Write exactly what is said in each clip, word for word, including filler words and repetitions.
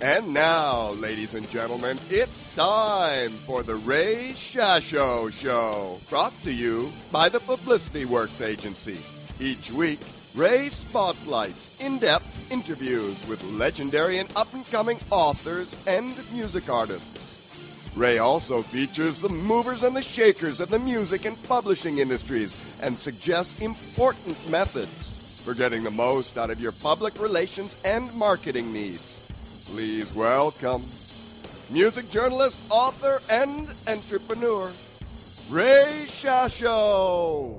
And now, ladies and gentlemen, it's time for the Ray Shasho Show, brought to you by the Publicity Works Agency. Each week, Ray spotlights in-depth interviews with legendary and up-and-coming authors and music artists. Ray also features the movers and the shakers of the music and publishing industries and suggests important methods for getting the most out of your public relations and marketing needs. Please welcome music journalist, author, and entrepreneur, Ray Shasho.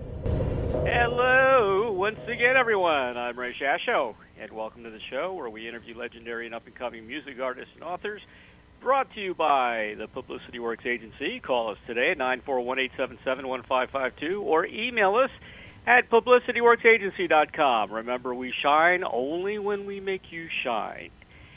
Hello, once again, everyone. I'm Ray Shasho, and welcome to the show where we interview legendary and up-and-coming music artists and authors, brought to you by the Publicity Works Agency. Call us today at nine four one, eight seven seven, one five five two or email us at publicity works agency dot com. Remember, we shine only when we make you shine.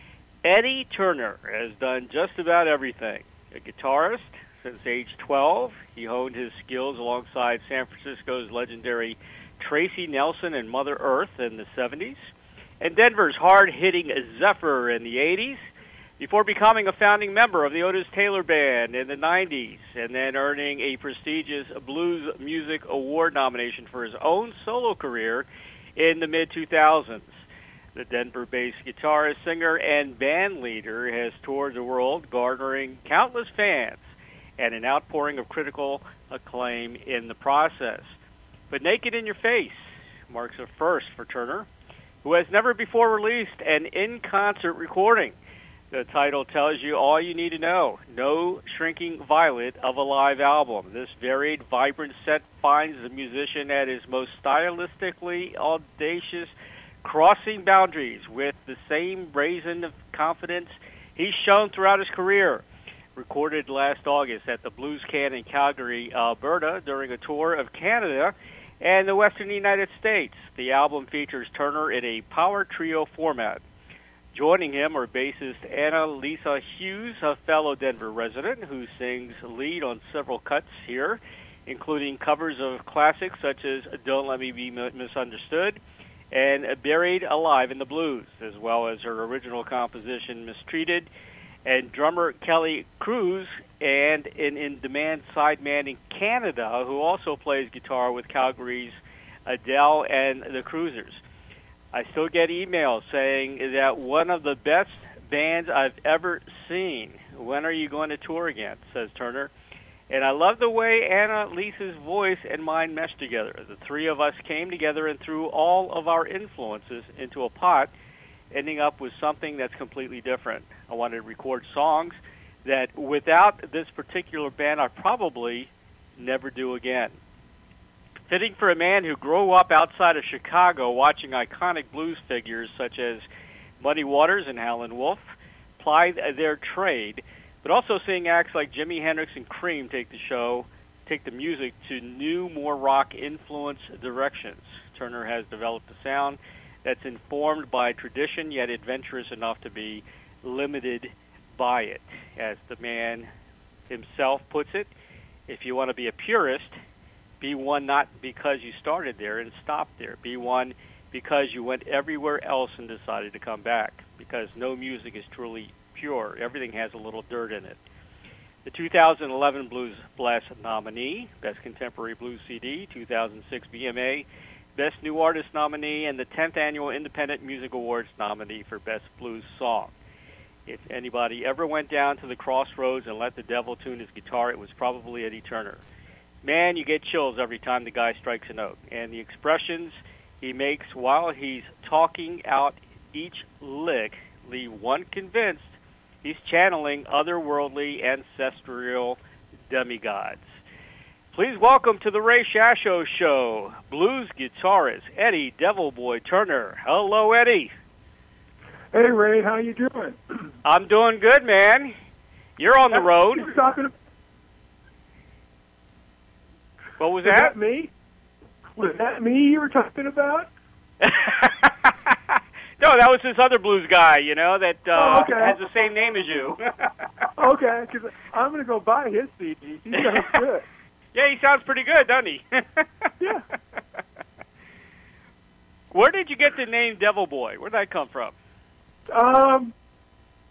Eddie Turner has done just about everything. A guitarist since age twelve, he honed his skills alongside San Francisco's legendary Tracy Nelson and Mother Earth in the seventies, and Denver's hard-hitting Zephyr in the eighties, before becoming a founding member of the Otis Taylor Band in the nineties, and then earning a prestigious Blues Music Award nomination for his own solo career in the mid two thousands. The Denver-based guitarist, singer, and band leader has toured the world, garnering countless fans and an outpouring of critical acclaim in the process. But Naked in Your Face marks a first for Turner, who has never before released an in-concert recording. The title tells you all you need to know. No Shrinking Violet of a live album. This varied, vibrant set finds the musician at his most stylistically audacious, crossing boundaries with the same brazen confidence he's shown throughout his career. Recorded last August at the Blues Can in Calgary, Alberta, during a tour of Canada and the western United States. The album features Turner in a power trio format. Joining him are bassist Anna Lisa Hughes, a fellow Denver resident who sings lead on several cuts here, including covers of classics such as Don't Let Me Be Misunderstood and Buried Alive in the Blues, as well as her original composition Mistreated, and drummer Kelly Cruz, and an in-demand sideman in Canada who also plays guitar with Calgary's Adele and the Cruisers. I still get emails saying that one of the best bands I've ever seen. When are you going to tour again, says Turner. And I love the way Anna Lisa's voice and mine meshed together. The three of us came together and threw all of our influences into a pot, ending up with something that's completely different. I wanted to record songs that without this particular band I probably never do again. Fitting for a man who grew up outside of Chicago watching iconic blues figures such as Muddy Waters and Howlin' Wolf ply their trade, but also seeing acts like Jimi Hendrix and Cream take the show, take the music to new, more rock-influenced directions. Turner has developed a sound that's informed by tradition, yet adventurous enough to be limited by it. As the man himself puts it, if you want to be a purist, be one not because you started there and stopped there. Be one because you went everywhere else and decided to come back, because no music is truly pure. Everything has a little dirt in it. The two thousand eleven Blues Blast nominee, Best Contemporary Blues C D, two thousand six B M A, Best New Artist nominee, and the tenth Annual Independent Music Awards nominee for Best Blues Song. If anybody ever went down to the crossroads and let the devil tune his guitar, it was probably Eddie Turner. Man, you get chills every time the guy strikes a note. And the expressions he makes while he's talking out each lick leave one convinced he's channeling otherworldly ancestral demigods. Please welcome to the Ray Shasho Show, blues guitarist Eddie Devil Boy Turner. Hello, Eddie. Hey, Ray, how you doing? I'm doing good, man. You're on the road. You were talking. What was, was that? that me? Was that me you were talking about? No, that was this other blues guy, you know, that uh, oh, okay. has the same name as you. Okay, because I'm going to go buy his C D. He sounds good. Yeah, he sounds pretty good, doesn't he? Yeah. Where did you get the name Devil Boy? Where did that come from? Um,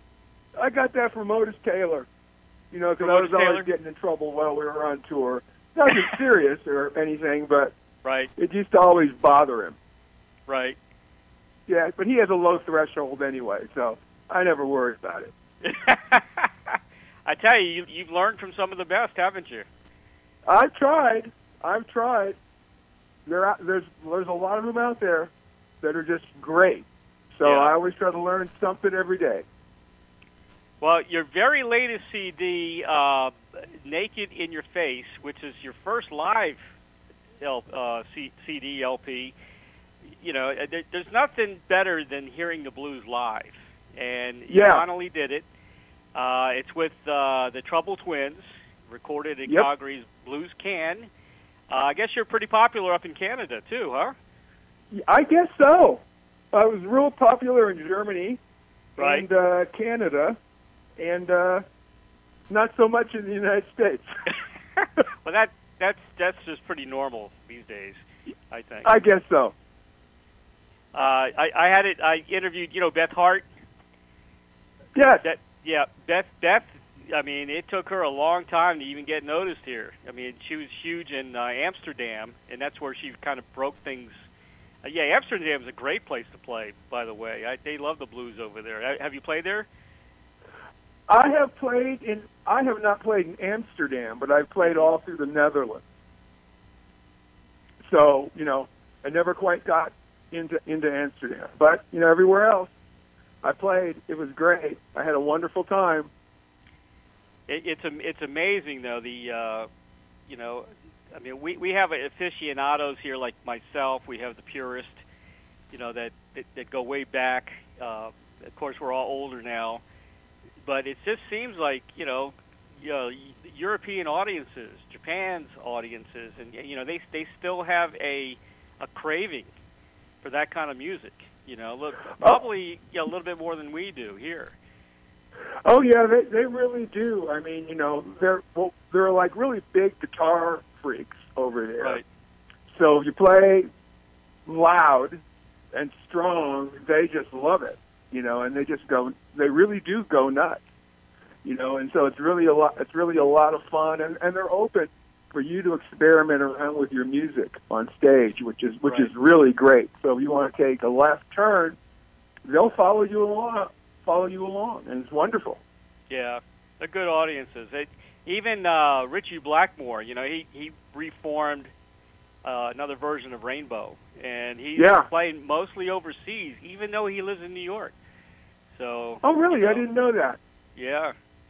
I got that from Otis Taylor. You know, because I was Taylor? always getting in trouble while we were on tour. Nothing serious or anything, but Right. it used to always bother him. Right. Yeah, but he has a low threshold anyway, so I never worry about it. I tell you, you, you've learned from some of the best, haven't you? I've tried. I've tried. There, are, there's, there's a lot of them out there that are just great. So Yeah. I always try to learn something every day. Well, your very latest C D, uh, Naked in Your Face, which is your first live L, uh, C, CD L P, you know, there, there's nothing better than hearing the blues live. And you Yeah. finally did it. Uh, it's with uh, the Trouble Twins, recorded at Yep. Calgary's Blues Can. Uh, I guess you're pretty popular up in Canada, too, huh? I guess so. I was real popular in Germany Right. and uh, Canada, and uh, not so much in the United States. Well, that that's that's just pretty normal these days, I think. I guess so. Uh, I, I had it. I interviewed, you know, Beth Hart. Yes. That, yeah, Beth. Beth. I mean, it took her a long time to even get noticed here. I mean, she was huge in uh, Amsterdam, and that's where she kind of broke things. Uh, yeah, Amsterdam's a great place to play, by the way. I, they love the blues over there. Uh, Have you played there? I have played in. I have not played in Amsterdam, but I've played all through the Netherlands. So you know, I never quite got into into Amsterdam, but you know, everywhere else I played, it was great. I had a wonderful time. It, it's am- it's amazing though. The uh, you know, I mean, we we have aficionados here like myself. We have the purists, you know, that that, that go way back. Uh, of course, we're all older now, but it just seems like you know, you know, European audiences, Japan's audiences, and you know, they they still have a a craving for that kind of music. You know, look, probably you know, a little bit more than we do here. Oh yeah, they they really do. I mean, you know, they're well, they're like really big guitar freaks over there. Right. So if you play loud and strong, they just love it. You know, and they just go. They really do go nuts. You know, and so it's really a lot. It's really a lot of fun, and, and they're open for you to experiment around with your music on stage, which is which Right. is really great. So if you want to take a left turn, they'll follow you along. follow you along, and it's wonderful. Yeah, they're good audiences. They, even uh, Richie Blackmore, you know, he, he reformed uh, another version of Rainbow, and he's Yeah. playing mostly overseas, even though he lives in New York. So. Oh, really? you know, I didn't know that. Yeah.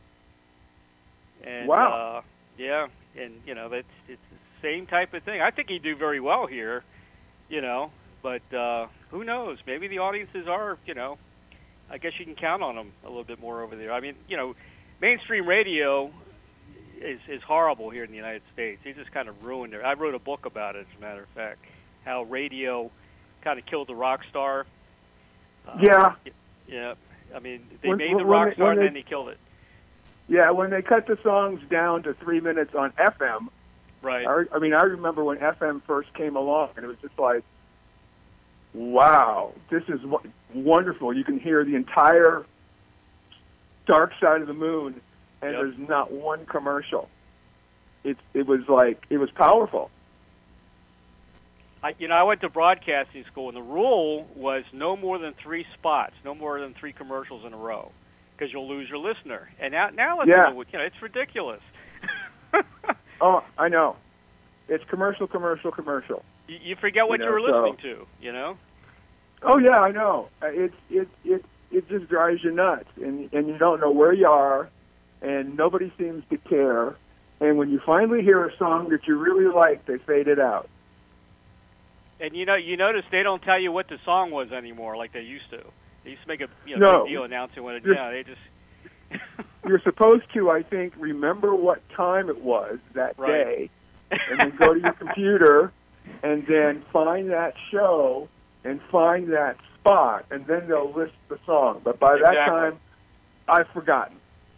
And, Wow. Uh, yeah, and you know, that's it's the same type of thing. I think he'd do very well here, you know, but uh, who knows? Maybe the audiences are, you know. I guess you can count on them a little bit more over there. I mean, you know, mainstream radio is is horrible here in the United States. They just kind of ruined it. I wrote a book about it, as a matter of fact, how radio kind of killed the rock star. Uh, Yeah. Yeah. I mean, they When- made the when rock they- star when and they- then they killed it. Yeah, when they cut the songs down to three minutes on F M, Right. I, I mean, I remember when F M first came along, and it was just like, wow, this is w- wonderful. You can hear the entire Dark Side of the Moon, and Yep. there's not one commercial. It, it was like, it was powerful. I, you know, I went to broadcasting school, and the rule was no more than three spots, no more than three commercials in a row, because you'll lose your listener. And now, now listen Yeah. to it, you know, it's ridiculous. Oh, I know. It's commercial, commercial, commercial. you, you forget what You you, know, were so- listening to, you know? Oh yeah, I know. Uh, It it it it just drives you nuts, and and you don't know where you are, and nobody seems to care. And when you finally hear a song that you really like, they fade it out. And you know, you notice they don't tell you what the song was anymore, like they used to. They used to make a you know, No. big deal announcing what it. You're- Yeah, they just. You're supposed to, I think, remember what time it was that Right. day, and then go to your computer, and then find that show and find that spot, and then they'll list the song. But by that Exactly. time, I've forgotten.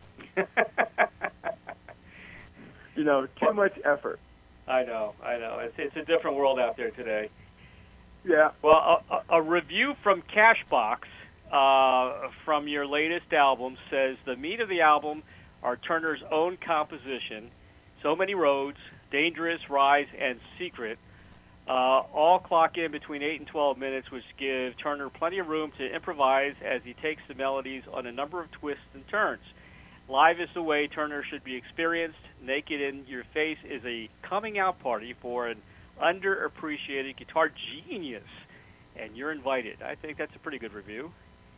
You know, too much effort. I know, I know. It's it's a different world out there today. Yeah. Well, a, a, a review from Cashbox uh, from your latest album says the meat of the album are Turner's own composition, So Many Roads, Dangerous, Rise, and Secret. Uh, all clock in between eight and twelve minutes, which give Turner plenty of room to improvise as he takes the melodies on a number of twists and turns. Live is the way Turner should be experienced. Naked in Your Face is a coming-out party for an underappreciated guitar genius, and you're invited. I think that's a pretty good review.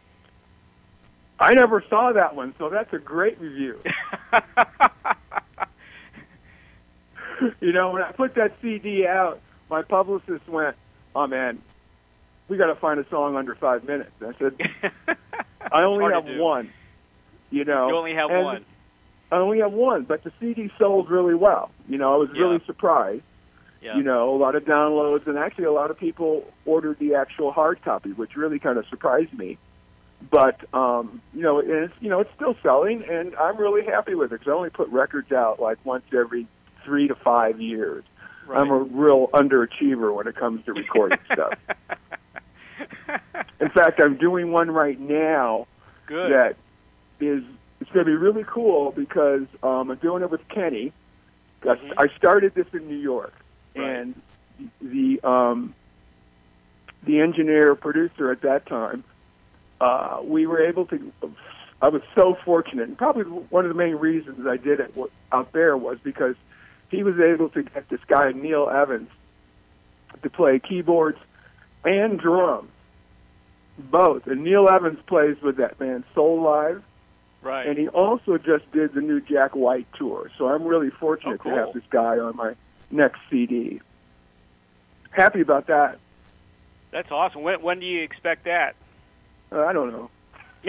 I never saw that one, so that's a great review. You know, when I put that C D out, my publicist went, "Oh man, we got to find a song under five minutes." I said, "I only have one." You know, you only have and one. I only have one, but the C D sold really well. You know, I was Yeah. really surprised. Yeah. You know, a lot of downloads, and actually a lot of people ordered the actual hard copy, which really kind of surprised me. But um, you know, and it's you know it's still selling, and I'm really happy with it because I only put records out like once every three to five years. Right. I'm a real underachiever when it comes to recording stuff. In fact, I'm doing one right now Good. that is it's going to be really cool because um, I'm doing it with Kenny. Mhm. I started this in New York, Right. and the um, the engineer producer at that time, uh, we were able to. I was so fortunate, and probably one of the main reasons I did it out there was because he was able to get this guy Neil Evans to play keyboards and drums, both. And Neil Evans plays with that band Soul Live. Right. And he also just did the new Jack White tour. So I'm really fortunate Oh, cool. to have this guy on my next C D. Happy about that. That's awesome. When, when do you expect that? Uh, I don't know.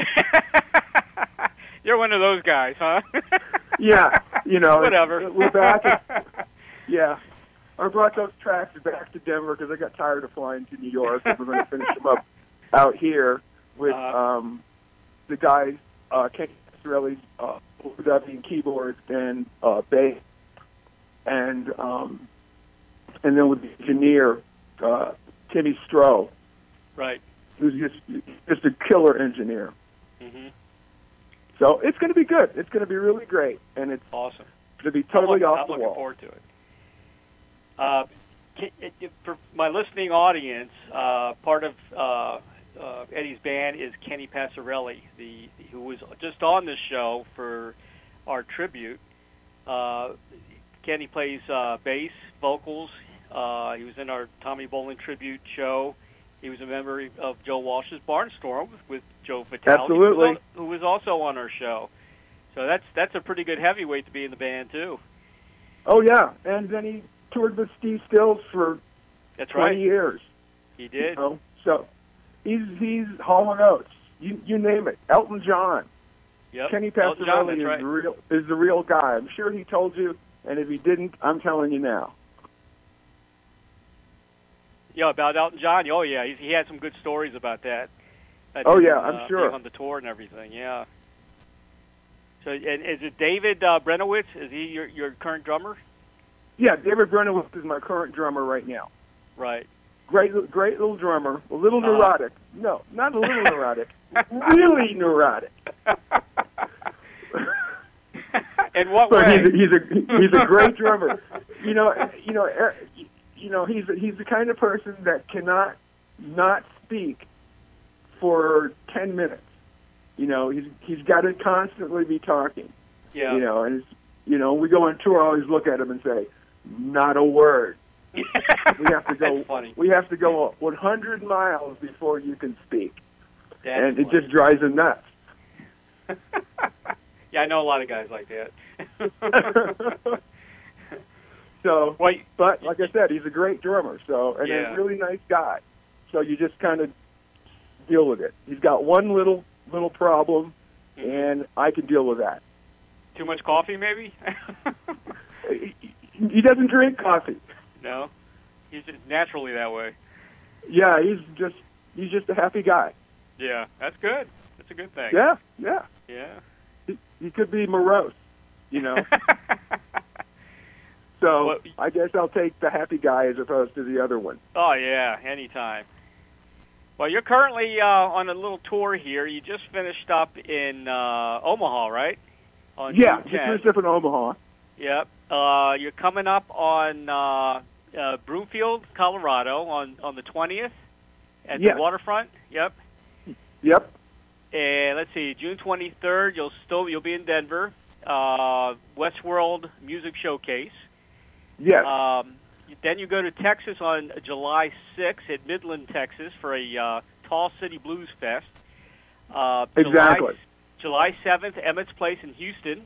You're one of those guys, huh? Yeah, you know. Whatever. We're back. At, yeah. I brought those tracks back to Denver because I got tired of flying to New York. And we're going to finish them up out here with Uh-huh. um, the guys, uh, Kenny Pastorelli's uh, overdubbing keyboards and uh, bass, and um, and then with the engineer uh, Timmy Stroh, Right. who's just just a killer engineer. Mm-hmm. So it's going to be good. It's going to be really great, and it's Awesome. going to be totally I'm, off I'm the looking wall. forward to it. Uh, can, it, it- for my listening audience, uh, part of uh, uh, Eddie's band is Kenny Pastorelli, the who was just on this show for our tribute. Uh, Kenny plays uh, bass, vocals. Uh, he was in our Tommy Bolin tribute show. He was a member of Joe Walsh's Barnstorm with Joe Vitale, Absolutely. who was, al- who was also on our show. So that's that's a pretty good heavyweight to be in the band too. Oh yeah, and then he toured with Steve Stills for That's twenty right. years. He did. You know? So he's he's Hall and Oates. You you name it. Elton John. Yep. Kenny Elton John, Pastorelli that's is right. the real is the real guy. I'm sure he told you, and if he didn't, I'm telling you now. Yeah, about Elton John. Oh yeah, he, he had some good stories about that. Uh, Oh, being, yeah, I'm uh, sure. being on the tour and everything. Yeah. So, and is it David uh, Brenowitz? Is he your your current drummer? Yeah, David Brenowitz is my current drummer right now. Right. Great, great little drummer. A little Uh-huh. neurotic. No, not a little neurotic. Really neurotic. In what But way? he's a, he's a he's a great drummer. You know, you know, er- you know, he's he's the kind of person that cannot not speak for ten minutes. You know, he's he's got to constantly be talking. Yeah. You know, and it's, you know, we go on tour. I always look at him and say, "Not a word." We have to go. That's funny. We have to go one hundred miles before you can speak, That's and it funny. just drives him nuts. Yeah, I know a lot of guys like that. So, Well, you- but like I said, he's a great drummer. So, and Yeah. a really nice guy. So you just kind of deal with it. He's got one little little problem, Mhm. and I can deal with that. Too much coffee, maybe? He, he doesn't drink coffee. No, he's just naturally that way. Yeah, he's just he's just a happy guy. Yeah, that's good. That's a good thing. Yeah, yeah. Yeah. He, he could be morose, you know. So Well, I guess I'll take the happy guy as opposed to the other one. Oh yeah, anytime. Well, you're currently uh, on a little tour here. You just finished up in uh, Omaha, right? On Yeah, June just tenth. finished up in Omaha. Yep. Uh, you're coming up on uh, uh, Broomfield, Colorado, on, on the twentieth at Yeah. the waterfront. Yep. Yep. And let's see, June twenty-third, you'll still you'll be in Denver. Uh, Westworld Music Showcase. Yes. Um, then you go to Texas on July sixth at Midland, Texas, for a uh, Tall City Blues Fest. Uh, Exactly. July, July seventh, Emmett's Place in Houston.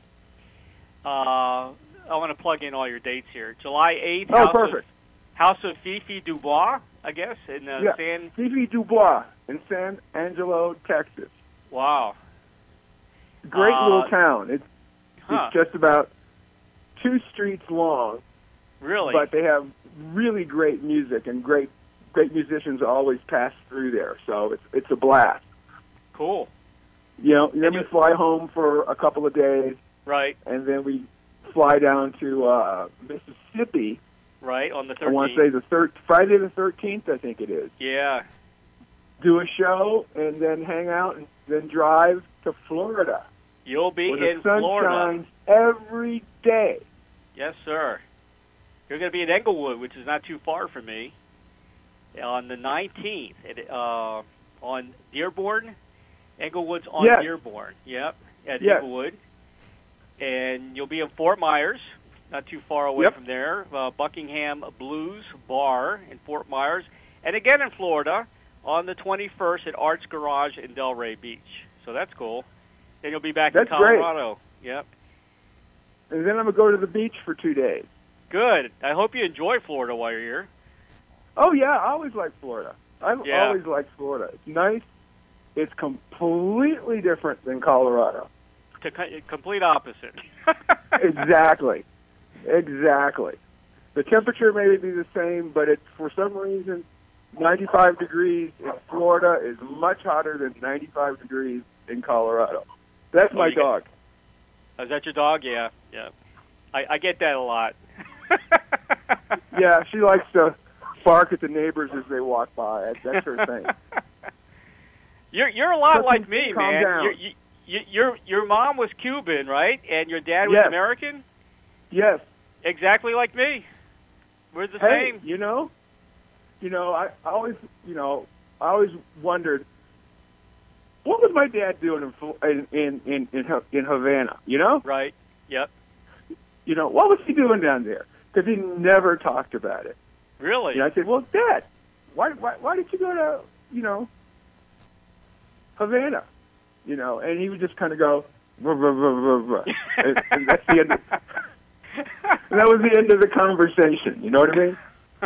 Uh, I want to plug in all your dates here. July eighth, Oh, House, perfect. of, House of Fifi Dubois, I guess, in uh, Yeah. San... Fifi Dubois in San Angelo, Texas. Wow. Great Uh, little town. It's, Huh. it's just about two streets long, Really? but they have really great music and great great musicians always pass through there. So it's it's a blast. Cool. You know, then And we you- fly home for a couple of days, Right, and then we fly down to uh, Mississippi. right, on the I want to thirteenth. say the thir- Friday the thirteenth, I think it is. Yeah. Do a show and then hang out and then drive to Florida. You'll be where the in sun Florida. shines every day. Yes, sir. You're going to be in Englewood, which is not too far from me, on the nineteenth. It, uh, on Dearborn. Englewood's on Yes. Dearborn. Yep, at Yes. Englewood. And you'll be in Fort Myers, not too far away Yep. from there. Uh, Buckingham Blues Bar in Fort Myers. And again in Florida on the twenty-first at Arts Garage in Delray Beach. So that's cool. Then you'll be back That's in great. Colorado. Yep. And then I'm going to go to the beach for two days. Good. I hope you enjoy Florida while you're here. Oh, yeah, I always like Florida. I Yeah. always like Florida. It's nice. It's completely different than Colorado. To co- complete opposite. Exactly. Exactly. The temperature may be the same, but it's for some reason ninety-five degrees in Florida is much hotter than ninety-five degrees in Colorado. That's Oh, my you got- dog. Is that your dog? Yeah, yeah. I, I get that a lot. Yeah, she likes to bark at the neighbors as they walk by. That's, that's her thing. You're you're a lot Listen, like me, calm man. down. You're, you, you, your your mom was Cuban, right? And your dad was Yes. American. Yes. Exactly like me. We're the Hey, same. you know, you know, I, I always, you know, I always wondered what was my dad doing in Fl- in in in, in, Ha- in Havana. You know, Right. Yep. you know, what was he doing down there? Because he never talked about it. Really? You know, I said, well, Dad, why why why did you go to you know Havana? You know, and he would just kind of go, "Ruh, ruh, ruh, ruh, ruh." and, and that's the end. Of, and that was the end of the conversation. You know what I mean?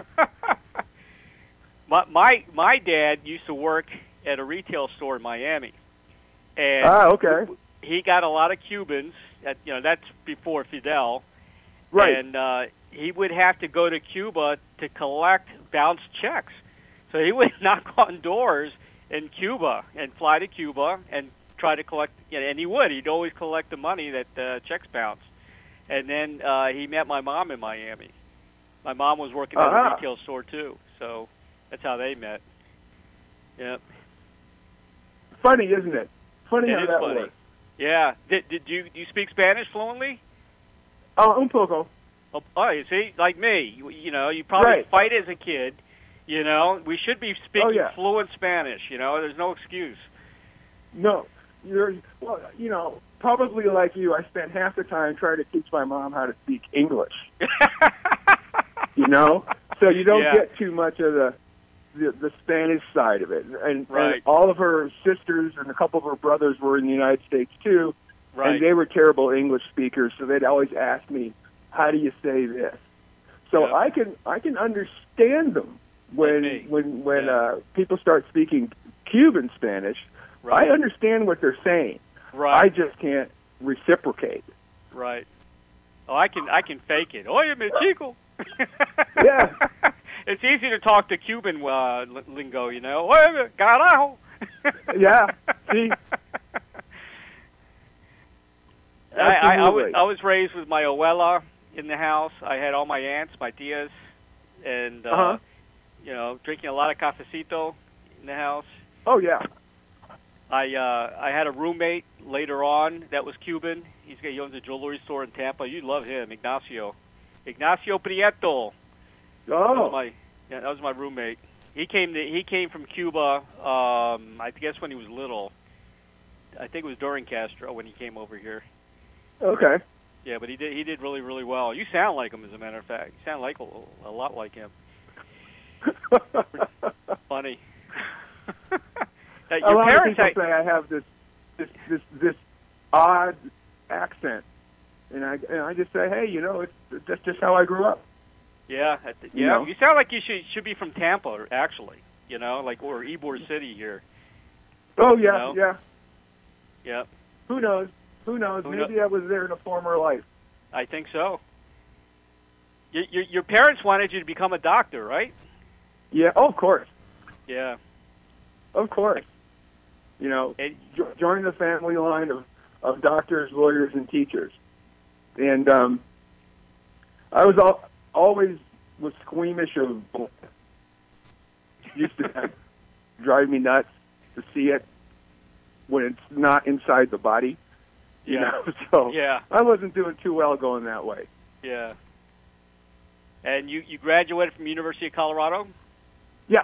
my my my dad used to work at a retail store in Miami, and Ah, okay. he got a lot of Cubans. At, you know, that's before Fidel. Right. And uh, he would have to go to Cuba to collect bounced checks. So he would knock on doors in Cuba and fly to Cuba and try to collect. You know, and he would. He'd always collect the money that uh, checks bounced. And then uh, he met my mom in Miami. My mom was working at Uh-huh. a retail store too, so that's how they met. Yep. Funny, isn't it? Funny It how is that funny. works. Yeah. Did, did you do you speak Spanish fluently? Oh, un poco. Oh, oh, you see, like me, you, you know, you probably Right. fight as a kid. You know, we should be speaking Oh, yeah. fluent Spanish. You know, there's no excuse. No, you're well. You know, probably like you, I spent half the time trying to teach my mom how to speak English. You know, so you don't Yeah. get too much of the, the the Spanish side of it. And, Right. and all of her sisters and a couple of her brothers were in the United States too, Right. and they were terrible English speakers. So they'd always ask me, "How do you say this?" So Yeah. I can I can understand them when me. when when Yeah. uh, people start speaking Cuban Spanish. Right. I understand what they're saying. Right. I just can't reciprocate. Right. Oh, I can I can fake it. Oye, mi chico. Yeah. It's easy to talk to Cuban uh, li- lingo, you know. Oye, carajo. Yeah. See? I, I, I, was, Absolutely. I was raised with my abuela in the house. I had all my aunts, my tias, and uh, Uh-huh. you know, drinking a lot of cafecito in the house. Oh yeah. I uh, I had a roommate later on that was Cuban. He's he owns a jewelry store in Tampa. You'd love him, Ignacio. Ignacio Prieto. Oh. That was my yeah, that was my roommate. He came to, he came from Cuba. Um, I guess when he was little. I think it was during Castro when he came over here. Okay. Yeah, but he did he did really really well. You sound like him, as a matter of fact. You sound like a, a lot like him. Funny. Uh, a your lot parents, of people say I have this this this this odd accent, and I and I just say, hey, you know, it's that's just how I grew up. Yeah, yeah. You know? You sound like you should should be from Tampa, actually. You know, like or Ybor City here. Oh yeah, You know? yeah. Yeah, Who knows? Who knows? Who Maybe kno- I was there in a former life. I think so. Your, your your parents wanted you to become a doctor, right? Yeah. Oh, of course. Yeah. Of course. You know, It, jo- join the family line of, of doctors, lawyers, and teachers. And um, I was al- always was squeamish of blood. Used to drive me nuts to see it when it's not inside the body. You Yeah. know, so Yeah. I wasn't doing too well going that way. yeah. And you, you graduated from University of Colorado? Yeah.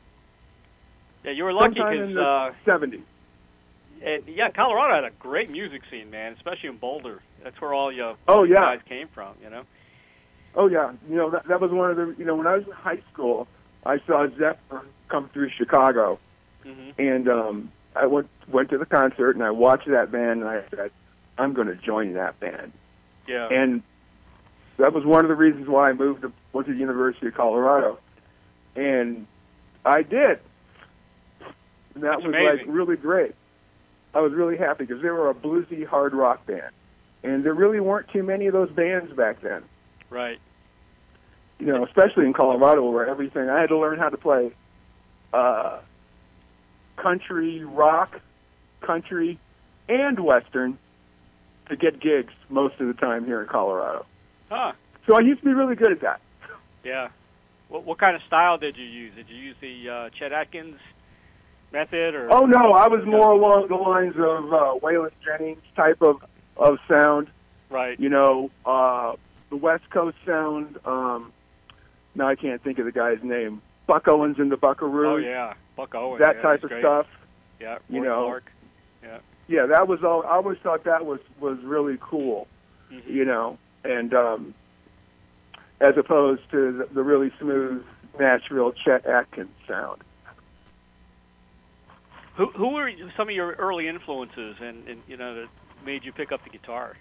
Yeah, you were lucky Sometime in because the uh, seventies. and, yeah, Colorado had a great music scene, man, especially in Boulder. That's where all your Oh, yeah. guys came from, you know. Oh yeah, you know that that was one of the you know when I was in high school, I saw Zephyr come through Chicago, hmm and um, I went went to the concert and I watched that band and I said, I'm going to join that band, Yeah. and that was one of the reasons why I moved to went to the University of Colorado, and I did. And that That's was amazing. like really great. I was really happy because they were a bluesy hard rock band, and there really weren't too many of those bands back then. Right. You know, especially in Colorado, where everything I had to learn how to play uh, country rock, country, and western to get gigs most of the time here in Colorado. Huh. So I used to be really good at that. Yeah. What what kind of style did you use? Did you use the uh, Chet Atkins method, or? Oh no, I was more along the lines of uh, Waylon Jennings type of of sound. Right. You know, uh, the West Coast sound. Um, now I can't think of the guy's name. Buck Owens and the Buckaroos. Oh yeah, Buck Owens. That yeah, type he's of great. stuff. Yeah. you Roy know. Clark. Yeah. Yeah, that was all. I always thought that was was really cool. Mm-hmm. You know, and um, as opposed to the, the really smooth Nashville Chet Atkins sound. Who who were some of your early influences, and, and you know that made you pick up the guitar?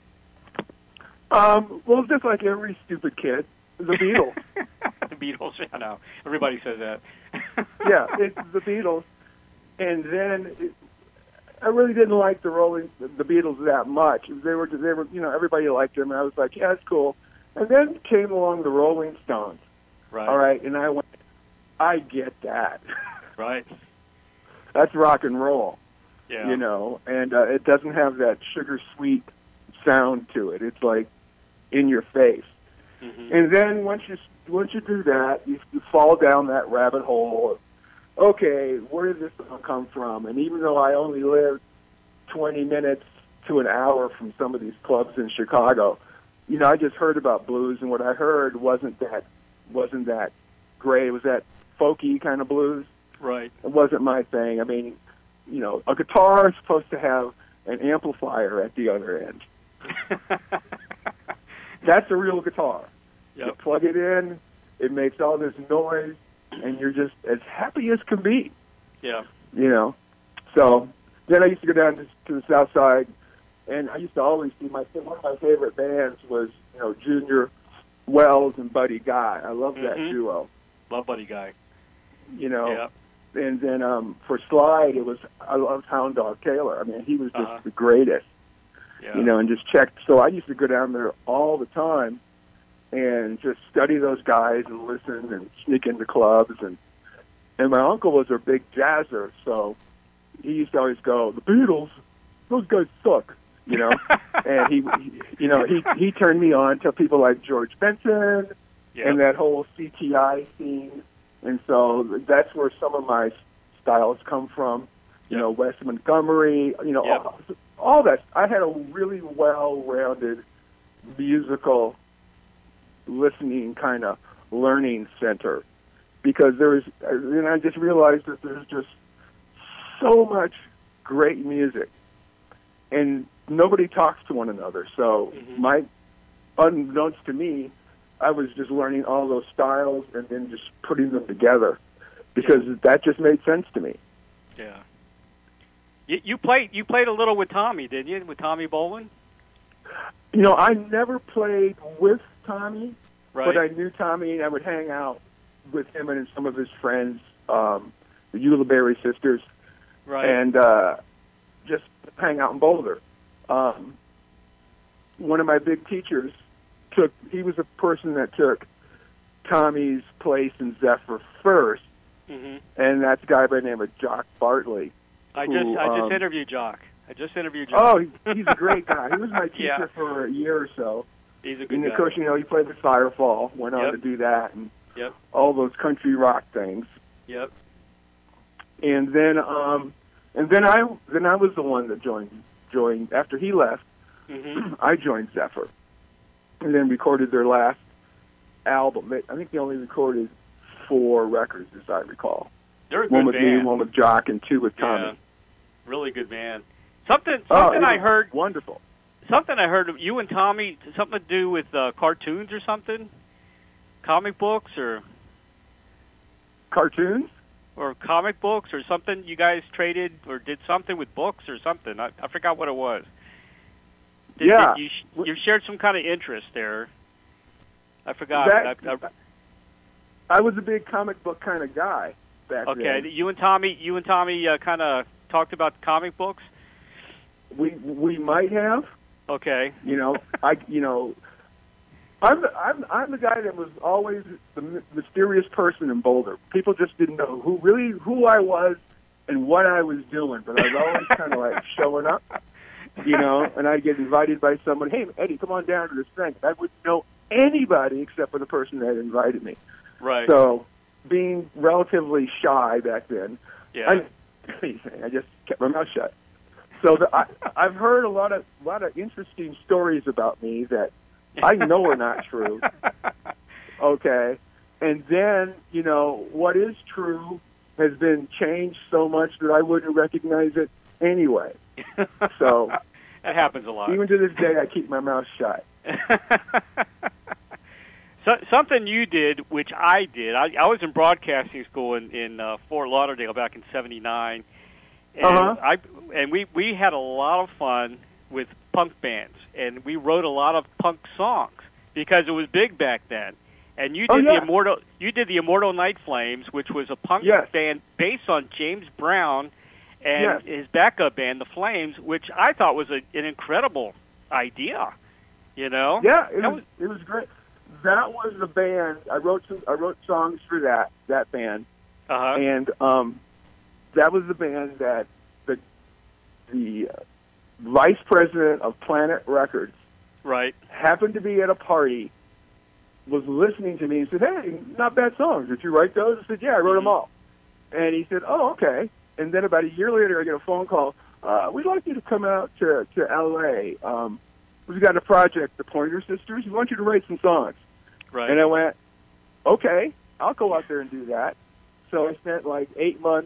Um, well, just like every stupid kid, the Beatles. The Beatles. I know. Everybody says that. Yeah, it's the Beatles. And then it, I really didn't like the Rolling the Beatles that much. They were they were you know everybody liked them, and I was like, yeah, it's cool. And then came along the Rolling Stones. Right. All right, and I went, I get that. Right. That's rock and roll. Yeah. You know, and uh, it doesn't have that sugar sweet sound to it. It's like in your face. Mm-hmm. And then once you once you do that, you, you fall down that rabbit hole. Of, okay, where did this song come from? And even though I only lived twenty minutes to an hour from some of these clubs in Chicago, you know, I just heard about blues, and what I heard wasn't that wasn't that great. It was that folky kind of blues. Right. It wasn't my thing. I mean, you know, a guitar is supposed to have an amplifier at the other end. That's a real guitar. Yep. You plug it in, it makes all this noise, and you're just as happy as can be. Yeah. You know. So then I used to go down to, to the South Side, and I used to always see my one of my favorite bands was you know Junior Wells and Buddy Guy. I love that Mhm. duo. Love Buddy Guy. You know. Yeah. And then um, for slide, it was I loved Hound Dog Taylor. I mean, he was just Uh-huh. the greatest. Yeah. You know, and just check. So I used to go down there all the time and just study those guys and listen and sneak into clubs. And and my uncle was a big jazzer, so he used to always go, "The Beatles, those guys suck," you know. And he, he, you know, he he turned me on to people like George Benson Yeah. and that whole C T I scene. And so that's where some of my styles come from. You Yep. know, Wes Montgomery. You know, Yep. all, all that. I had a really well-rounded musical listening kind of learning center because there is. And I just realized that there's just so much great music, and nobody talks to one another. So Mm-hmm. my, unbeknownst to me, I was just learning all those styles and then just putting them together because that just made sense to me. Yeah. You, you played you played a little with Tommy, didn't you? With Tommy Bolin? You know, I never played with Tommy, Right. but I knew Tommy, and I would hang out with him and some of his friends, um, the Ulibarri sisters, right. and uh, just hang out in Boulder. Um, one of my big teachers took, he was a person that took Tommy's place in Zephyr first, hmm and that's a guy by the name of Jock Bartley. I who, just I just um, interviewed Jock. I just interviewed Jock. Oh, he- he's a great guy. He was my teacher Yeah. for a year or so. He's a good And guy. of course, you know, he played with Firefall, went on Yep. to do that, and Yep. all those country rock things. Yep. And then, um, and then I, then I was the one that joined, joined after he left. hmm I joined Zephyr, and then recorded their last album. They, I think they only recorded four records, as I recall. They're a One good with band. me, one with Jock, and two with Tommy. Yeah. Really good band. Something Oh, something it I was heard wonderful. something I heard of you and Tommy something to do with uh, cartoons or something, comic books or Cartoons? or comic books or something. You guys traded or did something with books or something. I, I forgot what it was. Did, Yeah. did you sh- you shared some kind of interest there. I forgot. That- I, I, I was a big comic book kind of guy back okay, then. you and Tommy you and Tommy uh, kind of talked about comic books. We we might have, Okay. you know, I you know, I'm the, I'm I'm the guy that was always the my- mysterious person in Boulder. People just didn't know who really who I was and what I was doing, but I was always kind of like showing up, you know. And I'd get invited by someone. Hey, Eddie, come on down to this thing. I wouldn't know anybody except for the person that invited me. Right. So, being relatively shy back then, yeah. I didn't do anything. I just kept my mouth shut. So the, I, I've heard a lot of lot of interesting stories about me that I know are not true. Okay, and then you know what is true has been changed so much that I wouldn't recognize it anyway. So that happens a lot. even to this day, I keep my mouth shut. So, something you did, which I did. I, I was in broadcasting school in, in uh, Fort Lauderdale back in seventy-nine, and Uh-huh. I and we we had a lot of fun with punk bands, and we wrote a lot of punk songs because it was big back then. And you did Oh, yeah. the immortal you did the Immortal Night Flames, which was a punk Yes. band based on James Brown and Yes. his backup band, the Flames, which I thought was a, an incredible idea. You know? Yeah, it That was, it was great. That was the band. I wrote some. I wrote songs for that that band, Uh-huh. and um, that was the band that the the uh, vice president of Planet Records Right. happened to be at a party, was listening to me and said, "Hey, not bad songs. Did you write those?" I said, "Yeah, I wrote them all." And he said, "Oh, okay." And then about a year later, I get a phone call. Uh, we'd like you to come out to to L A. Um, we've got a project, the Pointer Sisters. We want you to write some songs. Right. And I went, okay, I'll go out there and do that. So I spent like eight months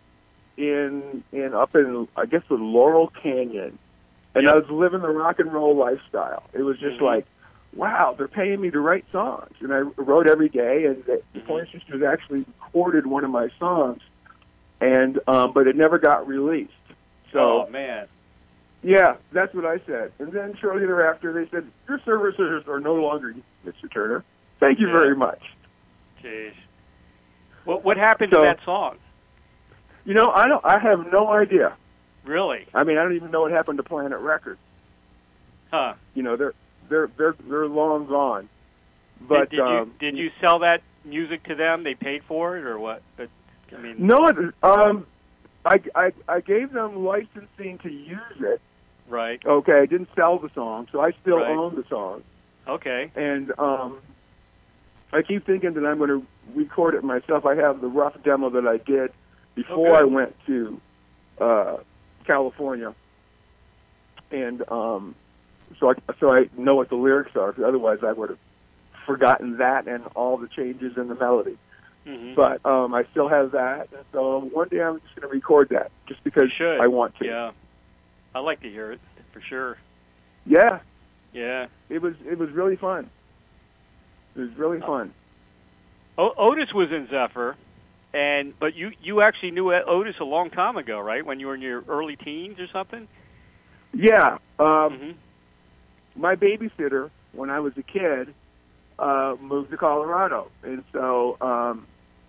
in in up in I guess the Laurel Canyon, and Yep. I was living the rock and roll lifestyle. It was just Mhm. like, wow, they're paying me to write songs, and I wrote every day. And the Mhm. Pointer Sisters actually recorded one of my songs, and um, but it never got released. So oh man. yeah, that's what I said. And then shortly thereafter, they said, your services are no longer used, Mister Turner. Thank you Yeah. very much. Jeez. What what happened So- to that song? You know, I don't. I have no idea. Really? I mean, I don't even know what happened to Planet Records. Huh. You know, they're they're they're they're long gone. But did, did um, you did you sell that music to them? They paid for it or what? But I mean, No, it- um, I, I I gave them licensing to use it. right. Okay, I didn't sell the song, so I still Right. own the song. Okay. And um, I keep thinking that I'm going to record it myself. I have the rough demo that I did before Okay. I went to uh, California, and um, so I so I know what the lyrics are. Because otherwise, I would have forgotten that and all the changes in the melody. Mm-hmm. But um, I still have that, and so one day I'm just going to record that, just because You should. I want to. Yeah, I like to hear it for sure. Yeah, Yeah. it was it was really fun. It was really fun. O- Otis was in Zephyr, and but you you actually knew Otis a long time ago, right? When you were in your early teens or something. Yeah, um, Mm-hmm. my babysitter when I was a kid uh, moved to Colorado, and so um,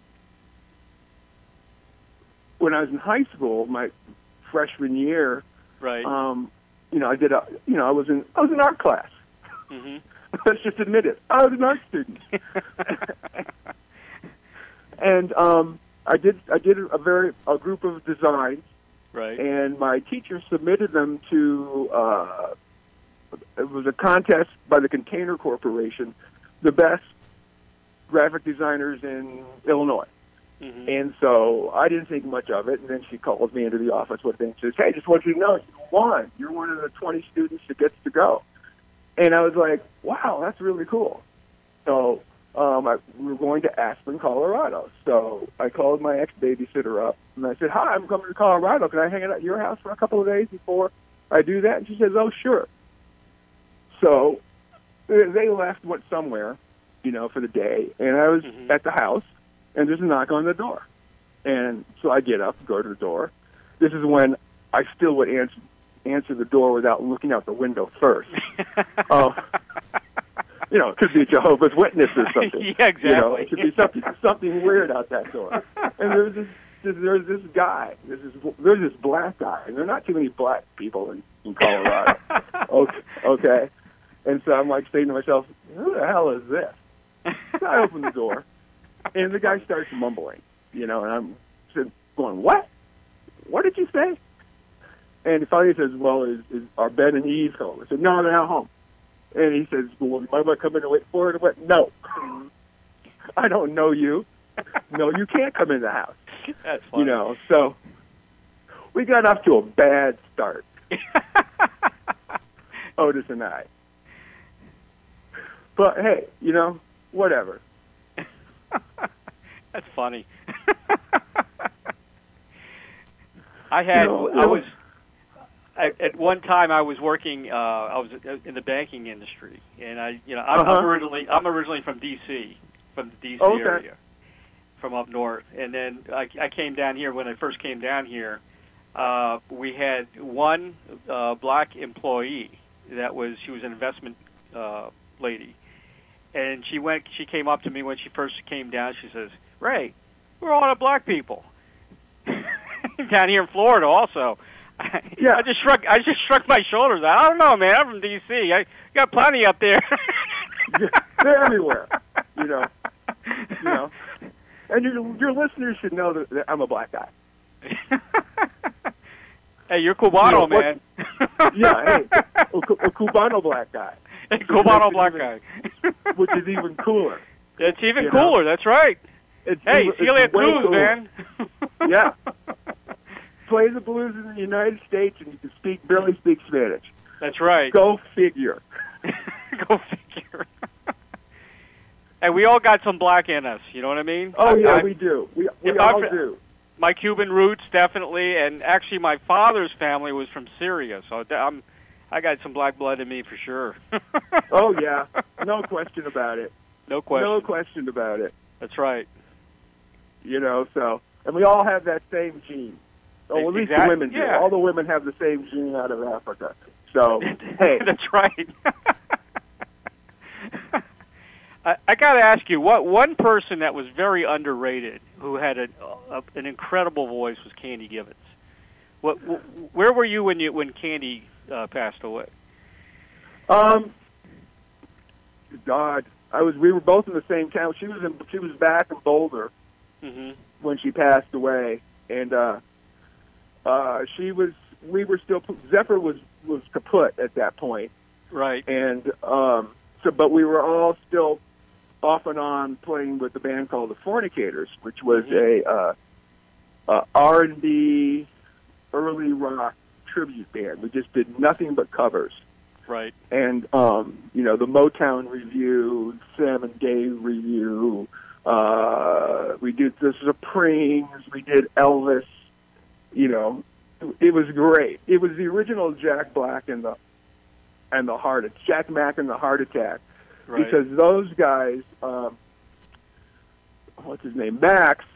when I was in high school, my freshman year, Right. um, you know, I did a, you know, I was in I was in art class. Mm-hmm. Let's just admit it. I was an art student, and um, I did I did a very a group of designs, Right. and my teacher submitted them to. Uh, it was a contest by the Container Corporation, the best graphic designers in Illinois. Mm-hmm. And so I didn't think much of it, and then she calls me into the office with it and says, "Hey, just want you to know, you won. You're one of the twenty students that gets to go." And I was like, "Wow, that's really cool." So um, I, we were going to Aspen, Colorado. So I called my ex-babysitter up, and I said, "Hi, I'm coming to Colorado. Can I hang out at your house for a couple of days before I do that?" And she says, "Oh, sure." So they they left, went somewhere, you know, for the day, and I was Mhm. at the house, and there's a knock on the door. And so I get up, go to the door. This is when I still would answer answer the door without looking out the window first. Oh, you know, it could be a Jehovah's Witness or something. Yeah, exactly. You know, it could be something something weird out that door. And there's this, this there's this guy. There's this there's this black guy, and there are not too many black people in, in Colorado. okay, okay. And so I'm like saying to myself, "Who the hell is this?" So I open the door, and the guy starts mumbling, you know, and I'm just going, "What? What did you say?" And finally he says, "Well, is, is are Ben and Eve home?" I said, "No, they're not home." And he says, "Well, you might want to come in and wait for it." I went, "No, I don't know you. No, you can't come in the house." That's funny. You know, so we got off to a bad start, Otis and I. But hey, you know, whatever. That's funny. I had, No, I no. was, at, at one time I was working, uh, I was in the banking industry, and I, you know, I'm, Uh-huh. I'm originally, I'm originally from D C, from the D C Okay. area, from up north, and then I, I came down here. When I first came down here, uh, we had one uh, black employee that was, she was an investment uh, lady. And she went. She came up to me when she first came down. She says, "Ray, we're all the black people down here in Florida, also." Yeah. I just shrugged. I just shrugged my shoulders. I don't know, man. I'm from D C. I got plenty up there. They're everywhere, you know. You know, and your your listeners should know that, that I'm a black guy. Hey, you're Cubano, You know, what- man. Yeah, hey, a, Cu- a Cubano black guy, Hey, Cubano black even- guy. which is even cooler. That's even you know? cooler. That's right. It's Hey, even- Celia it's way Cruz, cooler. man. Yeah. Play the blues in the United States, and you can speak barely speak Spanish. That's right. Go figure. Go figure. And we all got some black in us. You know what I mean? Oh I- yeah, I- we do. We we if all I- do. My Cuban roots, definitely, and actually, my father's family was from Syria, so th- I'm, I got some black blood in me for sure. Oh yeah, no question about it. No question. No question about it. That's right. You know, so and we all have that same gene. Oh, at least the Exact- women do. yeah. All the women have the same gene out of Africa. So hey, That's right. I, I got to ask you, what one person that was very underrated, who had a, a, an incredible voice, was Candy Gibbons. What, wh- where were you when you when Candy uh, passed away? um, God, I was. We were both in the same town. She was in. She was back in Boulder hmm when she passed away, and uh, uh, she was. We were still. Zephyr was was kaput at that point, Right. and um, so. But we were all still off and on playing with the band called the Fornicators, which was Mhm. a uh, uh, R and B, early rock tribute band. We just did nothing but covers. Right. And, um, you know, the Motown Review, Sam and Dave Review, uh, we did the Supremes, we did Elvis, you know. It was great. It was the original Jack Black and the and the Heart, Jack Mack and the Heart Attack. Right. Because those guys, um, what's his name, Max,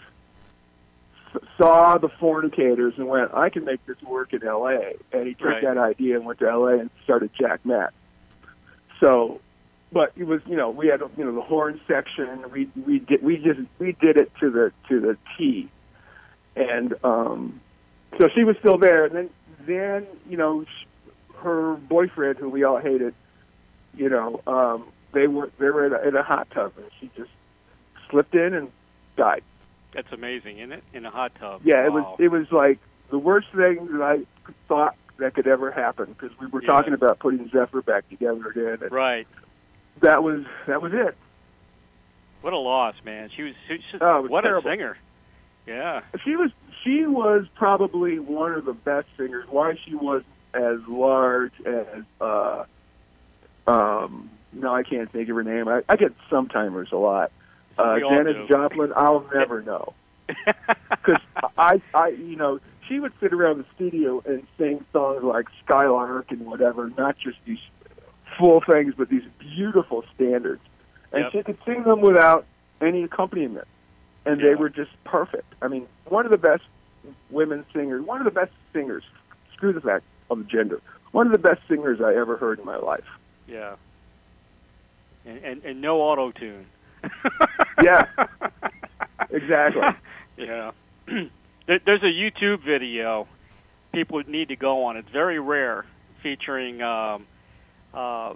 saw the Fornicators and went, I can make this work in L A And he took Right. that idea and went to L A and started Jack Mack. So, but it was, you know, we had, you know, the horn section. We we did we just we did it to the to the T. And um, so she was still there. And then then you know, her boyfriend, who we all hated, you know, um, they were they were in a, in a hot tub, and she just slipped in and died. That's amazing, isn't it? In a hot tub. Yeah, it Wow. was it was like the worst thing that I thought that could ever happen, because we were Yeah. talking about putting Zephyr back together again. And Right. that was that was it. What a loss, man. She was, she was just, Oh, it was what terrible. a singer. Yeah. She was she was probably one of the best singers. Why she wasn't as large as uh, um, no, I can't think of her name. I, I get sometimers a lot. Uh, We all Janis do. Joplin, I'll never know. Because I, I, you know, she would sit around the studio and sing songs like Skylark and whatever, not just these full things, but these beautiful standards. And Yep. she could sing them without any accompaniment. And Yeah. they were just perfect. I mean, one of the best women singers, one of the best singers, screw the fact of the gender, one of the best singers I ever heard in my life. Yeah. And, and, and no auto-tune. Yeah. Exactly. Yeah. There, there's a YouTube video people need to go on. It's very rare, featuring, um, uh,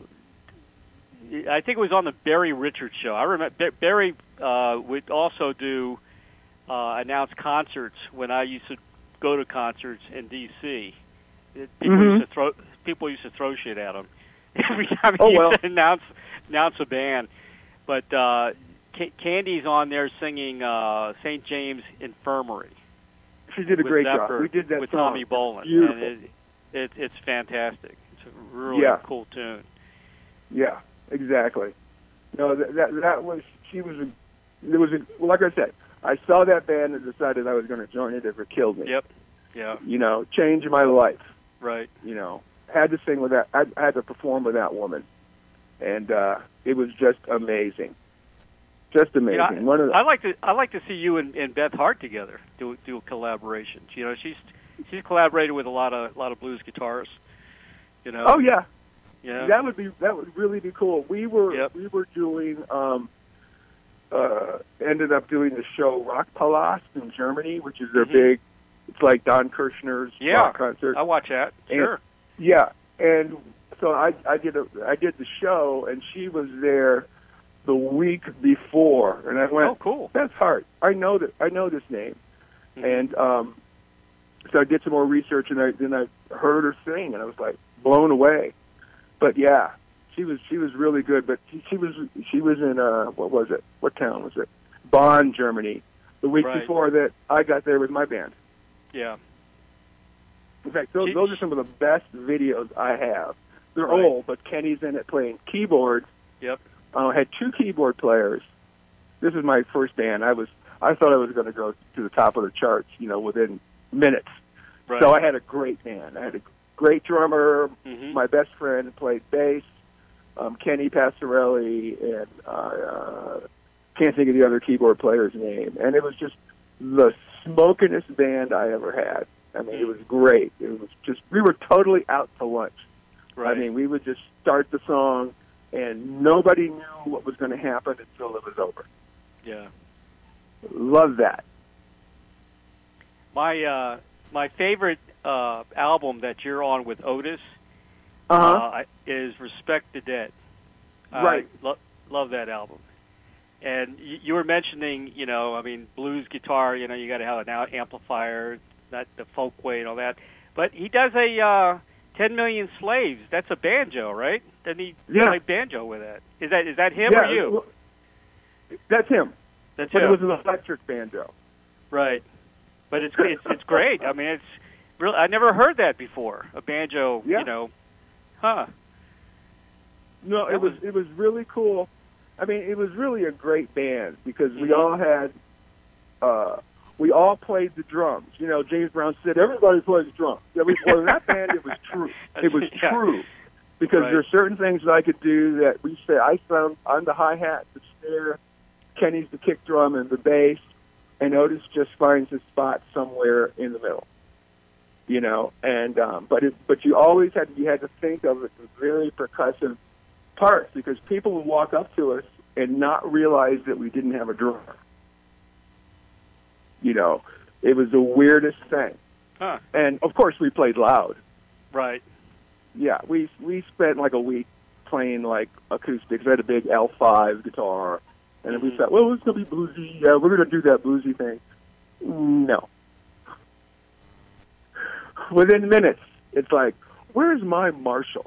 I think it was on the Barry Richards show. I remember Ba- Barry uh, would also do uh, announce concerts when I used to go to concerts in D C It, people Mhm. used to throw people used to throw shit at him every time Oh, he well. used to announce announce a band. But uh, Ca- Candy's on there singing uh, Saint James Infirmary. She did a with great Zephyr, job. We did that with song. Tommy Bolin. Beautiful. And it, it, it's fantastic. It's a really Yeah. cool tune. Yeah, exactly. No, that that, that was she was a there was a like I said, I saw that band and decided I was going to join it if it killed me. Yep. Yeah. You know, change my life. Right. You know, had to sing with that. I, I had to perform with that woman, and uh, it was just amazing. Just amazing. You know, One of the, I like to I like to see you and, and Beth Hart together do do collaborations. You know, she's she's collaborated with a lot of a lot of blues guitarists. You know. oh yeah, Yeah. that would be that would really be cool. We were Yep. we were doing um, uh, ended up doing the show Rock Palast in Germany, which is their Mhm. big. It's like Don Kirshner's Yeah. rock concert. I watch that. And- Sure. Yeah, and so I I did a I did the show, and she was there the week before, and I went, Oh, cool. That's Hart. I know that I know this name, Mhm. and um, so I did some more research, and I then I heard her sing, and I was like blown away. But yeah, she was she was really good. But she, she was she was in uh what was it? What town was it? Bonn, Germany. The week Right. before that, I got there with my band. Yeah. In fact, those, She- those are some of the best videos I have. They're Right. old, but Kenny's in it playing keyboards. Yep. I uh, had two keyboard players. This is my first band. I was I thought I was going to go to the top of the charts, you know, within minutes. Right. So I had a great band. I had a great drummer. Mhm. My best friend played bass. Um, Kenny Passarelli, and uh, uh, can't think of the other keyboard player's name. And it was just the smokingest band I ever had. I mean, it was great. It was just we were totally out to lunch. Right. I mean, we would just start the song, and nobody knew what was going to happen until it was over. Yeah. Love that. My uh, my favorite uh, album that you're on with Otis Uh-huh. uh, is Respect the Dead. Right. I lo- love that album. And you, you were mentioning, you know, I mean, blues guitar, you know, you got to have an out- amplifier, not the folk way and all that. But he does a uh, ten million Slaves. That's a banjo, right? Doesn't he Yeah. play banjo with that? Is that is that him yeah, or you? well, That's him. That's But him. it was an electric banjo. Right. but it's it's it's great. I mean, it's really I never heard that before. A banjo, Yeah. you know, huh? No, That it was was- it was really cool. I mean, it was really a great band because we Mhm. all had, uh, we all played the drums. You know, James Brown said everybody plays drums. Yeah, we, well, in that band, it was true. It was Yeah. true because Right. there are certain things that I could do that we say. I found I'm the hi hat, the snare, Kenny's the kick drum and the bass, and Otis just finds his spot somewhere in the middle. You know, and um, but it, but you always had you had to think of it as very percussive parts because people would walk up to us and not realize that we didn't have a drummer. You know, it was the weirdest thing. Huh? And of course, we played loud. Right. Yeah, we we spent like a week playing like acoustics. I had a big L five guitar, and we Mhm. thought, well, it's gonna be bluesy. Yeah, we're gonna do that bluesy thing. No. Within minutes, it's like, where's my Marshall?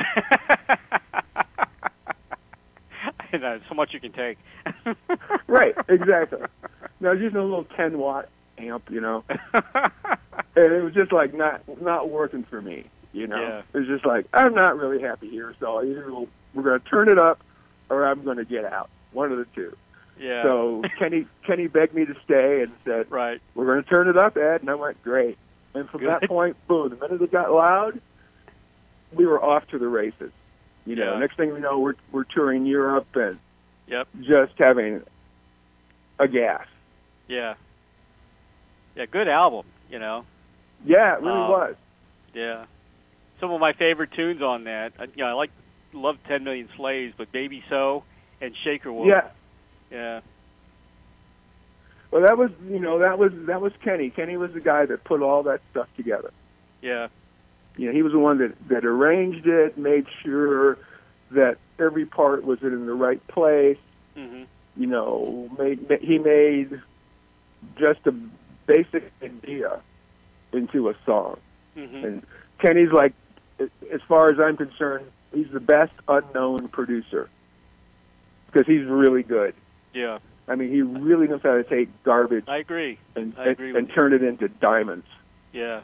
I know, so much you can take. Right, exactly. No, I was using a little ten watt amp, you know, and it was just like not not working for me. You know, Yeah. it was just like I'm not really happy here, so either we'll, we're going to turn it up or I'm going to get out. One of the two. Yeah. So Kenny Kenny begged me to stay and said, Right. "We're going to turn it up, Ed," and I went, "Great." And from Good. that point, boom, the minute it got loud, we were off to the races. You know, Yeah. next thing we know, we're we're touring Europe and Yep. just having a gas. Yeah. Yeah. Good album. You know. Yeah, it really Um, was. Yeah. Some of my favorite tunes on that. uh, You know, I like love Ten Million Slaves, but Baby So and Shaker Wolf. Yeah. Yeah. Well, that was you know that was that was Kenny. Kenny was the guy that put all that stuff together. Yeah. You know, he was the one that that arranged it, made sure that every part was in the right place. Mhm. You know, made ma- he made just a basic idea into a song. Mhm. And Kenny's like, as far as I'm concerned, he's the best unknown producer because he's really good. Yeah. I mean, he really knows how to take garbage I agree. and I agree and, with and you. turn it into diamonds. Yeah.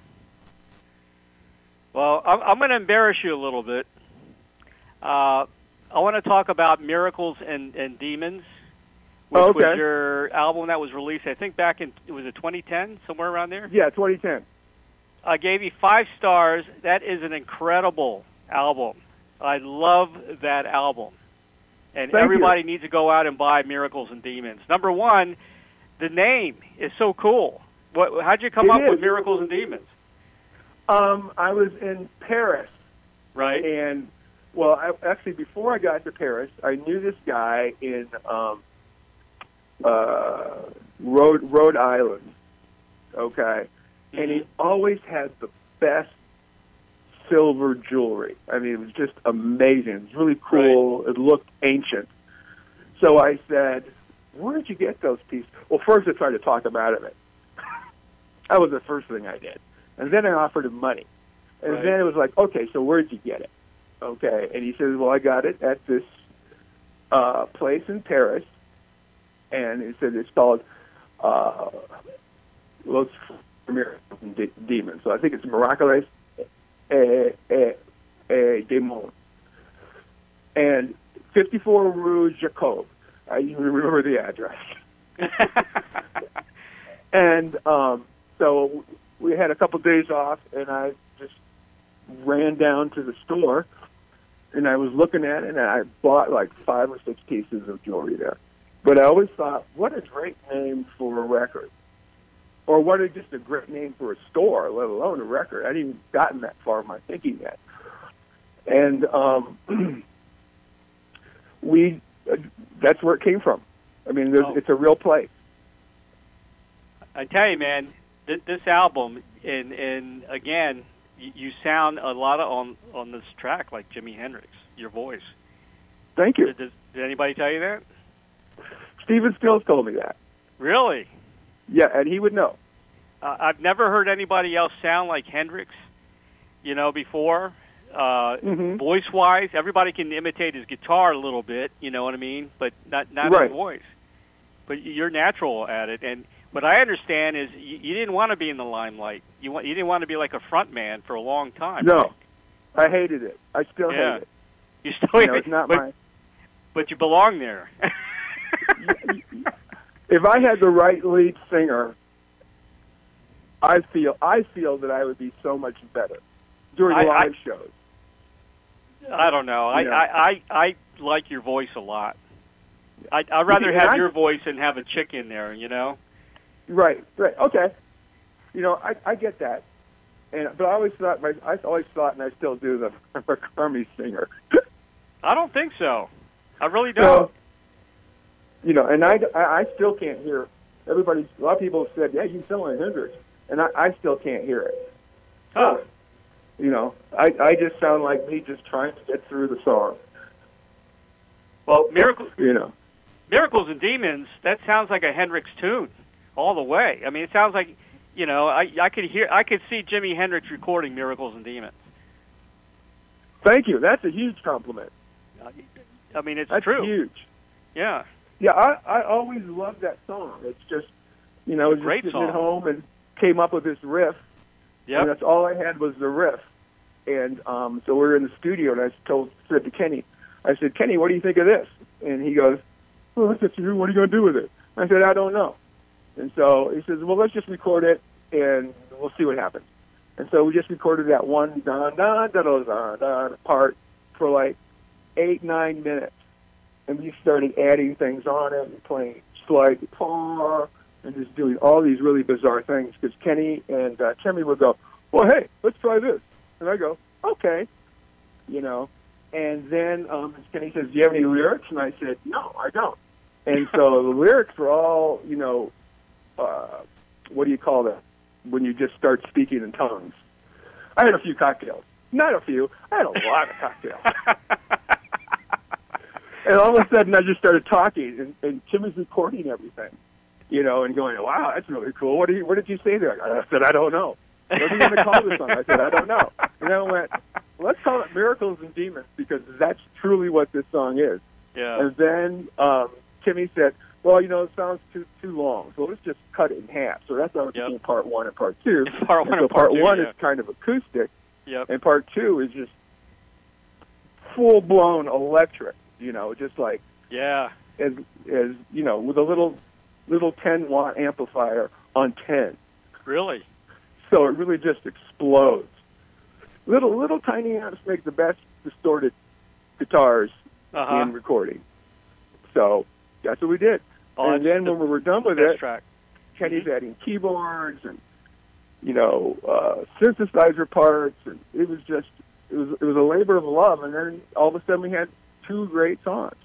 Well, I'm, I'm going to embarrass you a little bit. Uh, I want to talk about Miracles and, and Demons, which Oh, okay. was your album that was released, I think, back in, was it twenty ten, somewhere around there? Yeah, twenty ten. I gave you five stars. That is an incredible album. I love that album. And Thank everybody needs to go out and buy Miracles and Demons. Number one, the name is so cool. What, how'd you come It up is. with Miracles and Demons? Um, I was in Paris, Right? and well, I, actually, before I got to Paris, I knew this guy in um, uh, Rhode Rhode Island. Okay, and he always had the best silver jewelry. I mean, it was just amazing. It was really cool. It looked ancient. So I said, "Where did you get those pieces?" Well, first I tried to talk him out of it. That was the first thing I did. And then I offered him money. And Right. then it was like, okay, so where'd you get it? Okay. And he says, well, I got it at this uh, place in Paris. And he said it's called, uh, well, it's Miracles and De- Demons. So I think it's Miracles et, et, et Demons. And fifty-four Rue Jacob. I even remember the address. And um, so we had a couple days off, and I just ran down to the store, and I was looking at it, and I bought like five or six pieces of jewelry there. But I always thought, what a great name for a record. Or what a just a great name for a store, let alone a record. I hadn't even gotten that far in my thinking yet. And um, we, uh, that's where it came from. I mean, there's, Oh. it's a real place. I tell you, man, th- this album, and and again, you, you sound a lot of, on on this track like Jimi Hendrix. Your voice. Thank you. Did, did, did anybody tell you that? Stephen Stills told me that. Really? Yeah, and he would know. Uh, I've never heard anybody else sound like Hendrix. You know, before. Uh, Mhm. Voice-wise, everybody can imitate his guitar a little bit. You know what I mean? But not not Right. his voice. But you're natural at it. And what I understand is you, you didn't want to be in the limelight. You want you didn't want to be like a front man for a long time. No, right? I hated it. I still yeah. hate it. You still you know, hate it's not but, my. But you belong there. If I had the right lead singer, I feel I feel that I would be so much better during I, live I, shows. I don't know. I, You know. I, I I like your voice a lot. I I'd rather And have I- your voice than have a chick in there. You know. Right, right, okay. You know, I, I get that, and but I always thought my I always thought, and I still do, that I'm a crummy singer. I don't think so. I really So, don't. you know, and I, I I still can't hear. Everybody, a lot of people have said, yeah, you sound like Hendrix, and I, I still can't hear it. Huh. You know, I I just sound like me just trying to get through the song. Well, Miracle, You know. Miracles and Demons, that sounds like a Hendrix tune all the way. I mean, it sounds like, you know, I I could hear, I could see Jimi Hendrix recording Miracles and Demons. Thank you. That's a huge compliment. I mean, it's That's true. huge. Yeah. Yeah, I I always loved that song. It's just, you know, I was just Great sitting song. at home and came up with this riff. And Yep. that's all I had was the riff. And um, so we were in the studio, and I told said to Kenny, I said, Kenny, what do you think of this? And he goes, well, look at you. What are you going to do with it? I said, I don't know. And so he says, well, let's just record it, and we'll see what happens. And so we just recorded that one da da da da da da part for like eight, nine minutes. And we started adding things on it and playing slide guitar and just doing all these really bizarre things because Kenny and uh, Timmy would go, well, hey, let's try this. And I go, okay, you know. And then um, Kenny says, do you have any lyrics? And I said, no, I don't. And so the lyrics were all, you know, uh, what do you call that when you just start speaking in tongues? I had a few cocktails. Not a few. I had a lot of cocktails. And all of a sudden, I just started talking, and, and Tim is recording everything, you know, and going, wow, that's really cool. What, do you, what did you say there? I said, I don't know. What are you going to call this song? I said, I don't know. And then I went, let's call it Miracles and Demons, because that's truly what this song is. Yeah. And then um, Timmy said, well, you know, it sounds too too long, so let's just cut it in half. So that's how it Yep. became part one and part two. Part and one so and part part two, one yeah. is kind of acoustic, Yep. and part two is just full-blown electric, you know, just like, Yeah. as, as you know, with a little little ten-watt amplifier on ten. Really? So it really just explodes. Little little tiny amps make the best distorted guitars Uh-huh. in recording. So that's what we did. Oh, and that's then the when we were done with best it, track. Kenny's adding keyboards and, you know, uh, synthesizer parts, and it was just it was it was a labor of love. And then all of a sudden we had two great songs.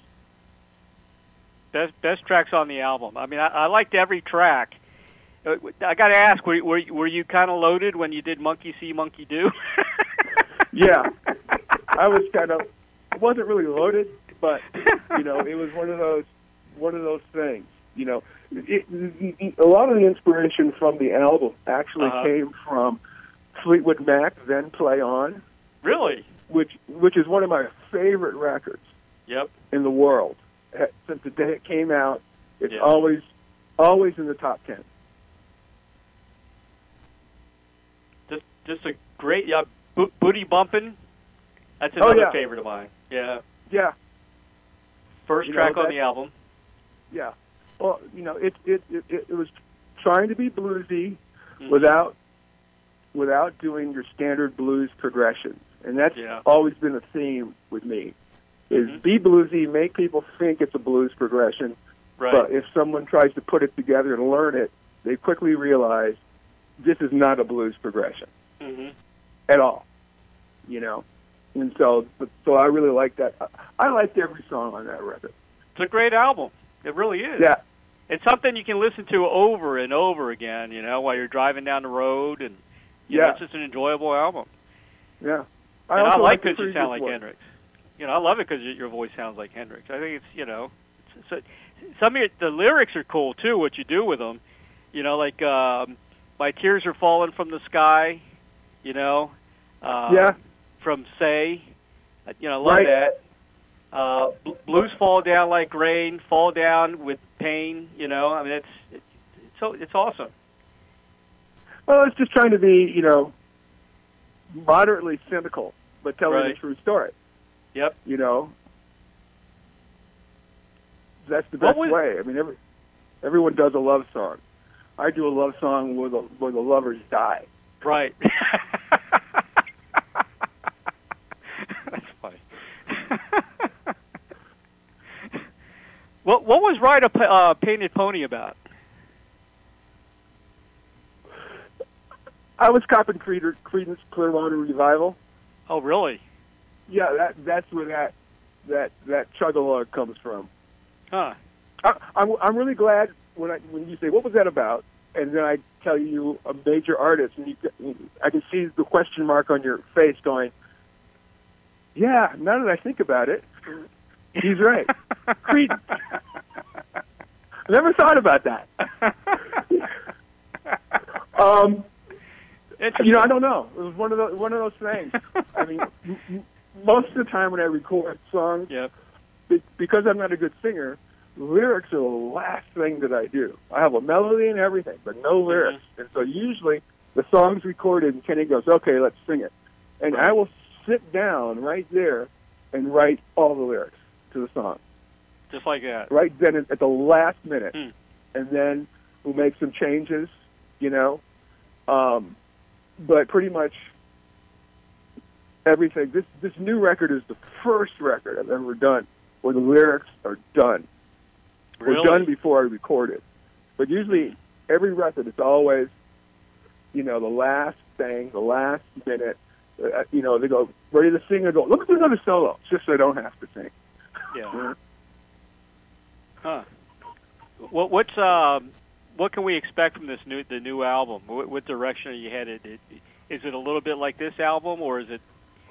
Best best tracks on the album. I mean, I, I liked every track. Uh, I got to ask, were, were were you kind of loaded when you did Monkey See, Monkey Do? Yeah, I was kind of it wasn't really loaded, but you know, it was one of those one of those things. You know, it, it, a lot of the inspiration from the album actually Uh-huh. came from Fleetwood Mac, Then Play On, Really? which which is one of my favorite records Yep. in the world. Eh, Since the day it came out, it's Yeah. always always in the top ten. Just just a great, yeah, bo- booty bumping. That's Oh, another yeah. favorite of mine. Yeah. Yeah, First You track know, on that- the album. yeah. Well, you know, it it it, it was trying to be bluesy Mhm. without without doing your standard blues progressions, and that's Yeah. always been a theme with me. Is Mhm. be bluesy, make people think it's a blues progression, Right. but if someone tries to put it together and learn it, they quickly realize this is not a blues progression hmm at all. You know, and so so I really like that. I liked every song on that record. It's a great album. It really is. Yeah. It's something you can listen to over and over again, you know, while you're driving down the road, and you know, Yeah. it's just an enjoyable album. Yeah. And I also like the because you sound previous like one. Hendrix. You know, I love it because your voice sounds like Hendrix. I think it's, you know, it's, so, some of your, the lyrics are cool too. What you do with them, you know, like um, my tears are falling from the sky. You know, uh, Yeah. from Say, uh, you know, I love Right. that. Uh, bl- blues fall down like rain, fall down with pain. You know, I mean, it's it's so it's awesome. Well, it's just trying to be, you know, moderately cynical, but telling Right. a true story. Yep. You know, that's the What best was- way. I mean, every everyone does a love song. I do a love song where the where the lovers die. Right. That's funny. what what was Ride a Pa- uh, Painted Pony about? I was copping Creed- Creedence Clearwater Revival. Oh, really? Yeah, that that's where that that that chug-a-lug comes from. Huh. I, I'm I'm really glad when I when you say what was that about, and then I tell you a major artist, and you I can see the question mark on your face going, yeah. Now that I think about it, he's right. Creedence. I never thought about that. um. You know, I don't know. It was one of those one of those things. I mean, m- m- most of the time when I record songs, Yep. be- because I'm not a good singer, lyrics are the last thing that I do. I have a melody and everything, but no lyrics. And so usually the song's recorded, and Kenny goes, "Okay, let's sing it," and I will sit down right there and write all the lyrics to the song, Just like that. right then at at the last minute, Hmm. and then we'll make some changes. You know. Um, But pretty much everything. This this new record is the first record I've ever done where the lyrics are done. Really? Were done before I recorded. But usually every record is always, you know, the last thing, the last minute. Uh, you know, they go ready to sing and go, look at another solo, just so I don't have to sing. Yeah. Huh. What what's um what can we expect from this new the new album? What, what direction are you headed? It, is it a little bit like this album, or is it?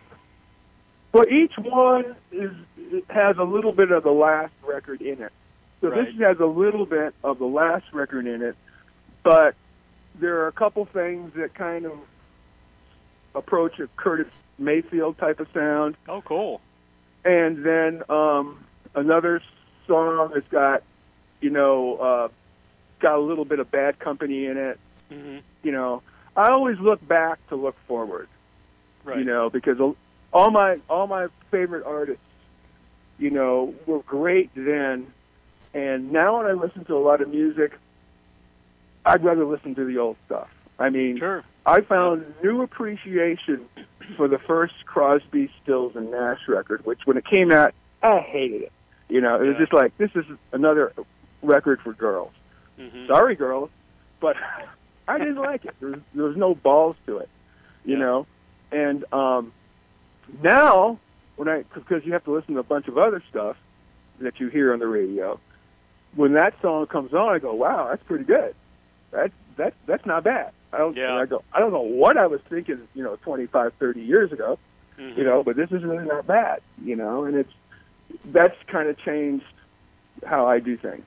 Well, each one is it has a little bit of the last record in it. So Right. this has a little bit of the last record in it, but there are a couple things that kind of approach a Curtis Mayfield type of sound. Oh, cool. And then um, another song that's got, you know, uh, got a little bit of Bad Company in it. Mm-hmm. You know, I always look back to look forward. Right. You know, because all my all my favorite artists, you know, were great then, and now when I listen to a lot of music, I'd rather listen to the old stuff. I mean, Sure. I found new appreciation for the first Crosby, Stills, and Nash record, which when it came out, I hated it. You know, it was Yeah. just like, this is another record for girls. Mm-hmm. Sorry, girls, but I didn't like it. There was, there was no balls to it, you Yeah. know. And um, now, when I because you have to listen to a bunch of other stuff that you hear on the radio, when that song comes on, I go, "Wow, that's pretty good. That's that's that's not bad." I don't. Yeah. I go, I don't know what I was thinking, you know, twenty-five, thirty years ago, Mm-hmm. you know, but this is really not bad, you know, and it's that's kind of changed how I do things.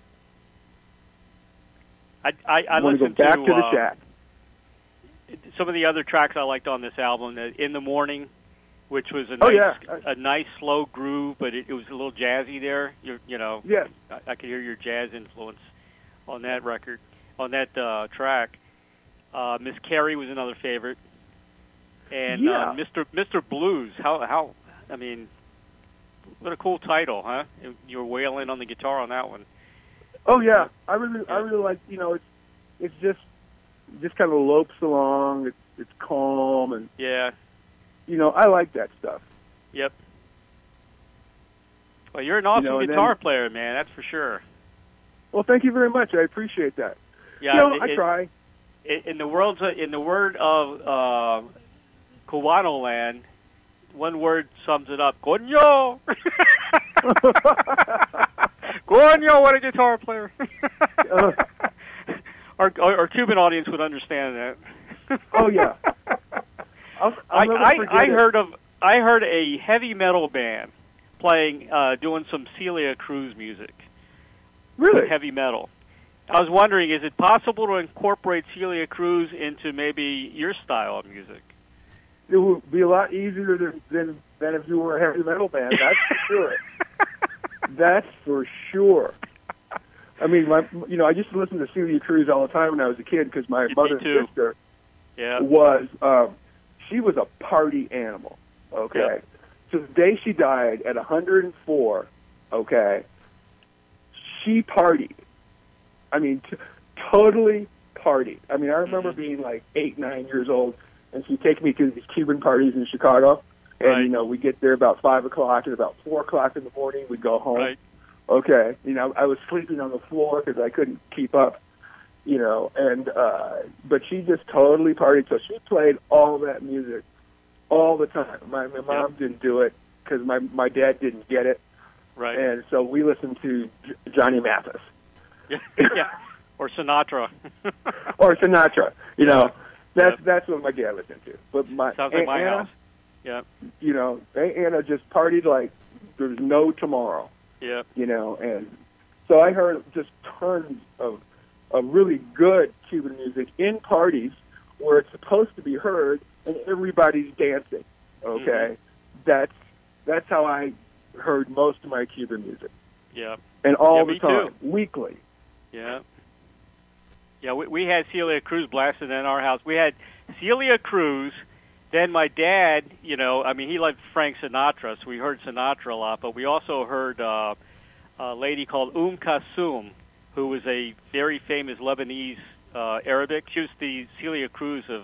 I I, I I want to go listened back to, to the uh, shack. some of the other tracks I liked on this album. uh, In the Morning, which was a Oh, nice, yeah. a nice slow groove, but it, it was a little jazzy there. You you know, Yes. I, I could hear your jazz influence on that record, on that uh, track. Uh, Miss Carey was another favorite, and Yeah. uh, Mister Mister Blues. How how I mean, what a cool title, huh? You were wailing on the guitar on that one. Oh yeah, I really, I Yeah. really like. You know, it's it's just just kind of lopes along. It's it's calm, and Yeah. you know, I like that stuff. Yep. Well, you're an awesome know, and guitar then- player, man. That's for sure. Well, thank you very much. I appreciate that. Yeah. you know, it- I it- try. i- In the world's in the word of uh, Cubano land, one word sums it up: Coño. Coño, what a guitar player! Uh. our, our our Cuban audience would understand that. Oh yeah. I'll, I'll I never I, forget I it. heard of I heard a heavy metal band playing uh, doing some Celia Cruz music. Really. Heavy metal. I was wondering, is it possible to incorporate Celia Cruz into maybe your style of music? It would be a lot easier than than, than if you were a heavy metal band. That's for sure. That's for sure. I mean, my, you know, I used to listen to Celia Cruz all the time when I was a kid because my Me mother's too. sister Yeah. was, um, she was a party animal, okay? Yeah. So the day she died at one hundred four, okay, she partied. I mean, t- totally partied. I mean, I remember Mm-hmm. being like eight, nine years old, and she'd take me to these Cuban parties in Chicago, and, Right. you know, we'd get there about five o'clock, and about four o'clock in the morning, we'd go home. Right. Okay, you know, I was sleeping on the floor because I couldn't keep up, you know, and, uh, but she just totally partied, so she played all that music all the time. My, my mom Yep. didn't do it because my, my dad didn't get it, Right. and so we listened to J- Johnny Mathis. Yeah. yeah. Or Sinatra. Or Sinatra, you know, that's Yep. that's what my dad listened to. But my Sounds like Aunt my Anna, house. Yeah. you know, Aunt Anna just partied like there's no tomorrow, Yeah. you know, and so I heard just tons of of really good Cuban music in parties where it's supposed to be heard and everybody's dancing. Okay, Mm-hmm. that's that's how I heard most of my Cuban music, Yeah. and all Yeah, the me time, too. weekly. Yeah. Yeah, we, we had Celia Cruz blasting in our house. We had Celia Cruz, then my dad, you know, I mean, he loved Frank Sinatra, so we heard Sinatra a lot, but we also heard uh, a lady called Um Kassoum, who was a very famous Lebanese uh, Arabic. She was the Celia Cruz of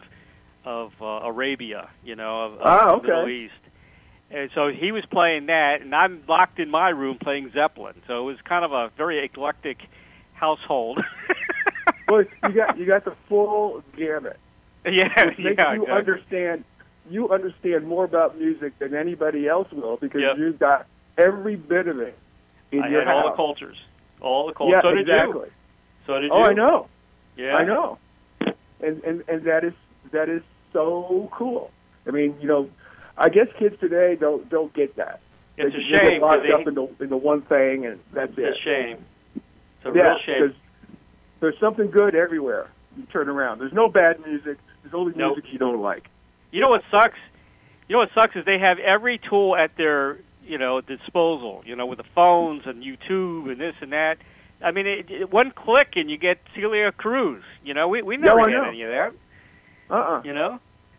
of uh, Arabia, you know, of, of Ah, the okay. Middle East. And so he was playing that, and I'm locked in my room playing Zeppelin. So it was kind of a very eclectic household. Well, you got you got the full gamut. yeah, Which makes yeah, you exactly. understand you understand more about music than anybody else will because Yep. you've got every bit of it in I your had house. all the cultures, all the cultures. Yeah, so did exactly. you. So did Oh, you. I know. Yeah, I know. And, and and that is that is so cool. I mean, you know, I guess kids today don't don't get that. It's they a just get shame. 'cause locked they- up into into one thing, and that's It's it. a shame. It's a Yeah, real shame. because there's something good everywhere. You turn around. There's no bad music. There's only Nope. music you don't like. You know what sucks? You know what sucks is they have every tool at their, you know, disposal. You know, with the phones and YouTube and this and that. I mean, it, it, one click and you get Celia Cruz. You know, we we never No, I had know. any of that. Uh-uh. You know,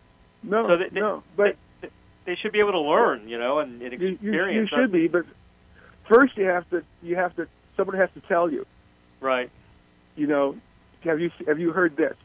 No, So they- they- no. But they, they should be able to learn. You know, and, and you, you, experience. you should be. But first, you have to. You have to. Someone has to tell you. Right. You know, have you have you heard this?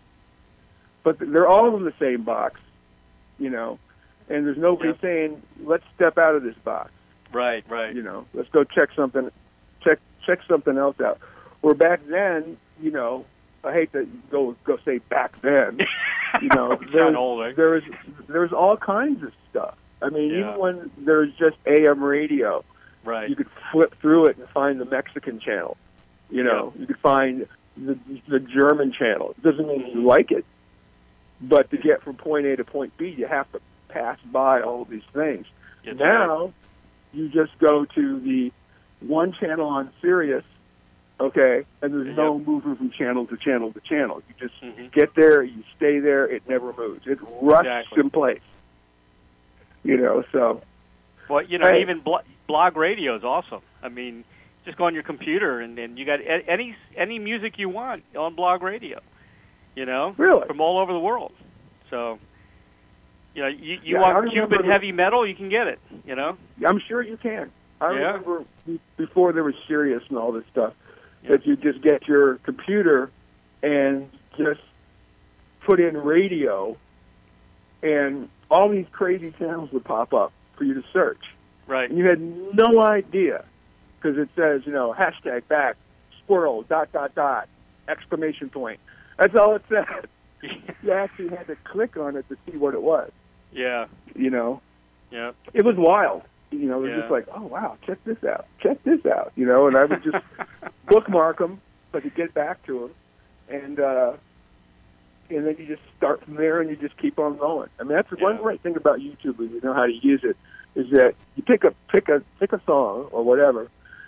But they're all in the same box. You know, and there's nobody Yep. saying, "Let's step out of this box." Right. Right. You know, let's go check something. Check check something else out. Where back then, you know, I hate to go go say back then. You know, Sound there's, old, eh? there's there's all kinds of stuff. I mean, Yeah. even when there's just A M radio, Right. you could flip through it and find the Mexican channel. You know, you could find the the German channel. It doesn't mean you like it, but to get from point A to point B, you have to pass by all these things. That's now, right. you just go to the one channel on Sirius, okay, and there's no Yep. moving from channel to channel to channel. You just Mhm. get there, you stay there, it never moves. It rusts Exactly. in place. You know, so Well, you know, Hey. even blo- blog radio is awesome. I mean, just go on your computer and, and you got a- any any music you want on blog radio. You know, Really? from all over the world. So, you know, you, you Yeah, I want remember Cuban the- heavy metal, you can get it. You know, I'm sure you can. I Yeah. remember be- before there was Sirius and all this stuff, Yeah. that you just get your computer and just put in radio, and all these crazy channels would pop up for you to search. right? And you had no idea, because it says, you know, hashtag back, squirrel, dot, dot, dot, exclamation point. That's all it said. You actually had to click on it to see what it was, yeah, you know. yeah, It was wild. You know, it was Yeah. just like, oh, wow, check this out. Check this out, you know. And I would just bookmark them so I could get back to them. And, uh, and then you just start from there and you just keep on going. I mean, that's the one Yeah. great thing about YouTube, if you know how to use it, is that you pick a pick a pick a song or whatever,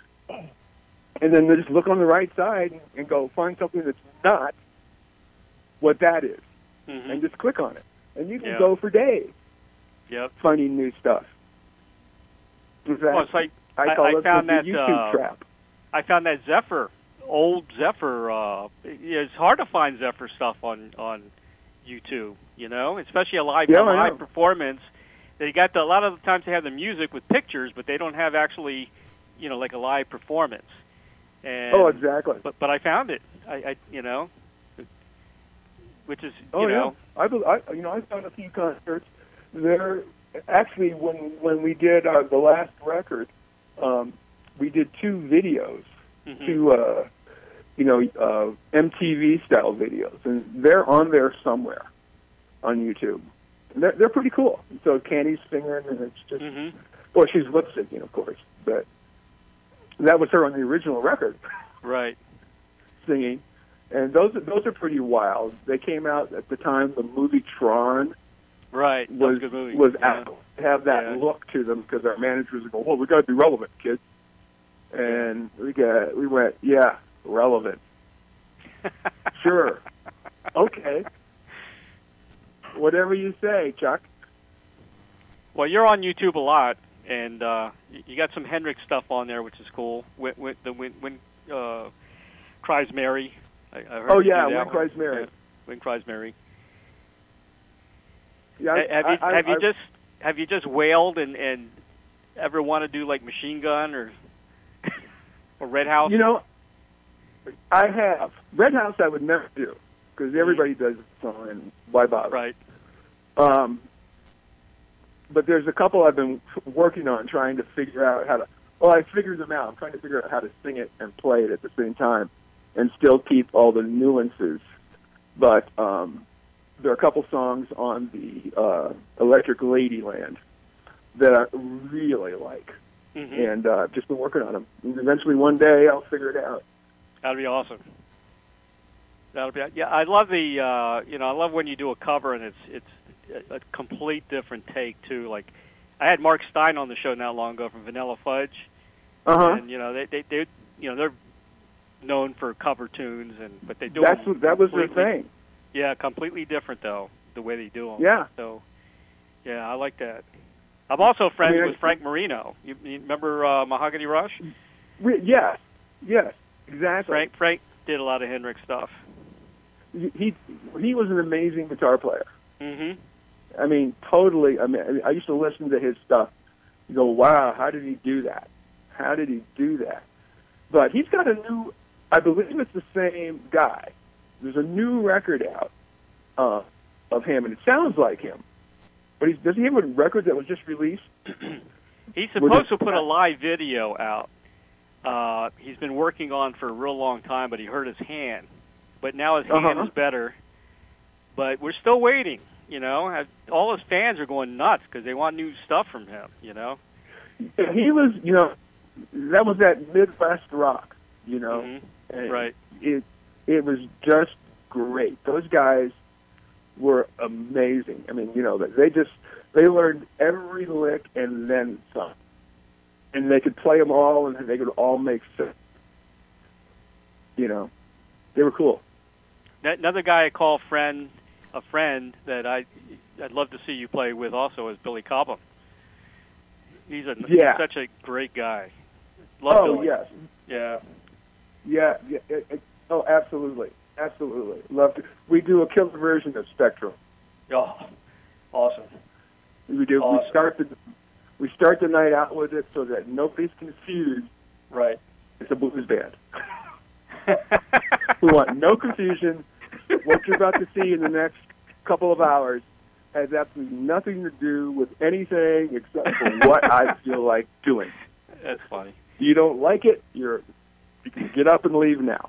and then they just look on the right side and go find something that's not what that is, hmm and just click on it, and you can Yeah. go for days yep. finding new stuff. In fact, Well, it's like I I- call I it found the that, YouTube uh, trap. I found that Zephyr old Zephyr. Uh, it's hard to find Zephyr stuff on on YouTube. You know, especially a live Yeah, a I live know. performance. They got the, a lot of the times they have the music with pictures, but they don't have actually, you know, like a live performance. And, Oh, exactly. But but I found it. I, I you know, which is Oh you yeah, know. I, bel- I you know I found a few concerts there. Actually, when when we did uh, the last record, um, we did two videos, Mhm. two uh, you know uh, M T V style videos, and they're on there somewhere on YouTube. And they're they're pretty cool. So Candy's singing, and it's just Mhm. well, she's lip syncing, of course, but that was her on the original record. Right. Singing, and those those are pretty wild. They came out at the time the movie Tron Right. That was was a good movie. was Yeah. out. Have that Yeah. look to them because our managers would go, "Well, we got to be relevant, kids," and we got we went, "Yeah, relevant, sure, okay, whatever you say, Chuck." Well, you're on YouTube a lot, and uh, y- you got some Hendrix stuff on there, which is cool. When, when, the when, when uh, Cries Mary. I, I heard Oh you do yeah, that When one. Cries Mary. Yeah. When Cries Mary. Yeah, Ha- have I- you I- have you I- just have you just wailed and, and ever want to do like Machine Gun or or Red House? You know, I have Red House. I would never do because everybody does it, so and why bother? Right. Um, but there's a couple I've been working on trying to figure out how to. Well, I figured them out. I'm trying to figure out how to sing it and play it at the same time, and still keep all the nuances. But um, there are a couple songs on the uh, Electric Ladyland that I really like, hmm and uh, I've just been working on them. And eventually, one day, I'll figure it out. That'd be awesome. That'll be yeah. I love the uh, you know I love when you do a cover and it's it's a, a complete different take too. Like I had Mark Stein on the show not long ago from Vanilla Fudge, Uh huh. and you know they they they you know they're known for cover tunes and but they do That's them what, that was their completely- thing. Yeah, completely different though the way they do them. Yeah. So yeah, I like that. I'm also friends I mean, with Frank Marino. You, you remember uh, Mahogany Rush? Re- yes, yes, exactly. Frank Frank did a lot of Hendrix stuff. He he was an amazing guitar player. hmm I mean, totally. I mean, I used to listen to his stuff. You go, wow, how did he do that? How did he do that? But he's got a new. I believe it's the same guy. There's a new record out uh, of him, and it sounds like him. But he's, does he have a record that was just released? He's We're supposed just- to put a live video out. Uh, he's been working on for a real long time, but he hurt his hand. But now his hand Uh-huh. is better. But we're still waiting. You know, Have- all his fans are going nuts because they want new stuff from him. You know. He was, you know, that was that Midwest rock. You know, Mhm. And Right. It it was just great. Those guys were amazing. I mean, you know, they just they learned every lick and then some, and they could play them all, and they could all make sense. You know, they were cool. That- Another guy I call friend, a friend that I I'd love to see you play with also is Billy Cobham. He's a Yeah. such a great guy. Love Oh Billy. yes, Yeah. yeah, yeah. It, it, oh, absolutely, absolutely. Love to. We do a killer version of Spectrum. Oh, awesome. We do. Awesome. We start the we start the night out with it so that nobody's confused. Right. It's a blues band. We want no confusion. What you're about to see in the next couple of hours has absolutely nothing to do with anything except for what I feel like doing. That's funny. If you don't like it, you're you can get up and leave now.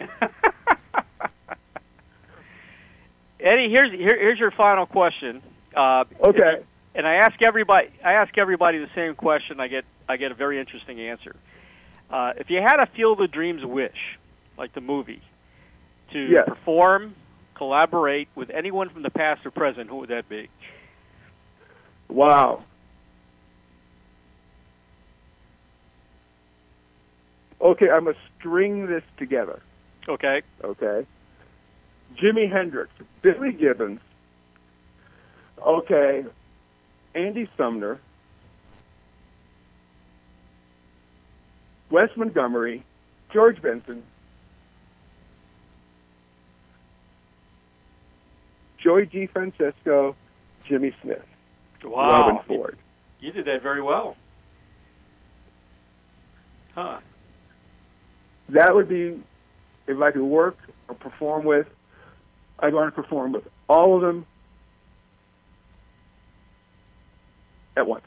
Eddie, here's here, here's your final question. Uh, Okay. And I ask everybody I ask everybody the same question. I get I get a very interesting answer. Uh, if you had a Field of Dreams wish, like the movie, to Yes. perform, collaborate with anyone from the past or present, who would that be? Wow. Okay, I'm going to string this together. Okay. Okay. Jimi Hendrix, Billy Gibbons, okay, Andy Sumner, Wes Montgomery, George Benson, Joey G. Francesco, Jimmy Smith, Wow. Robin Ford. You did that very well. Huh. That would be, if I could work or perform with, I'd want to perform with all of them at once.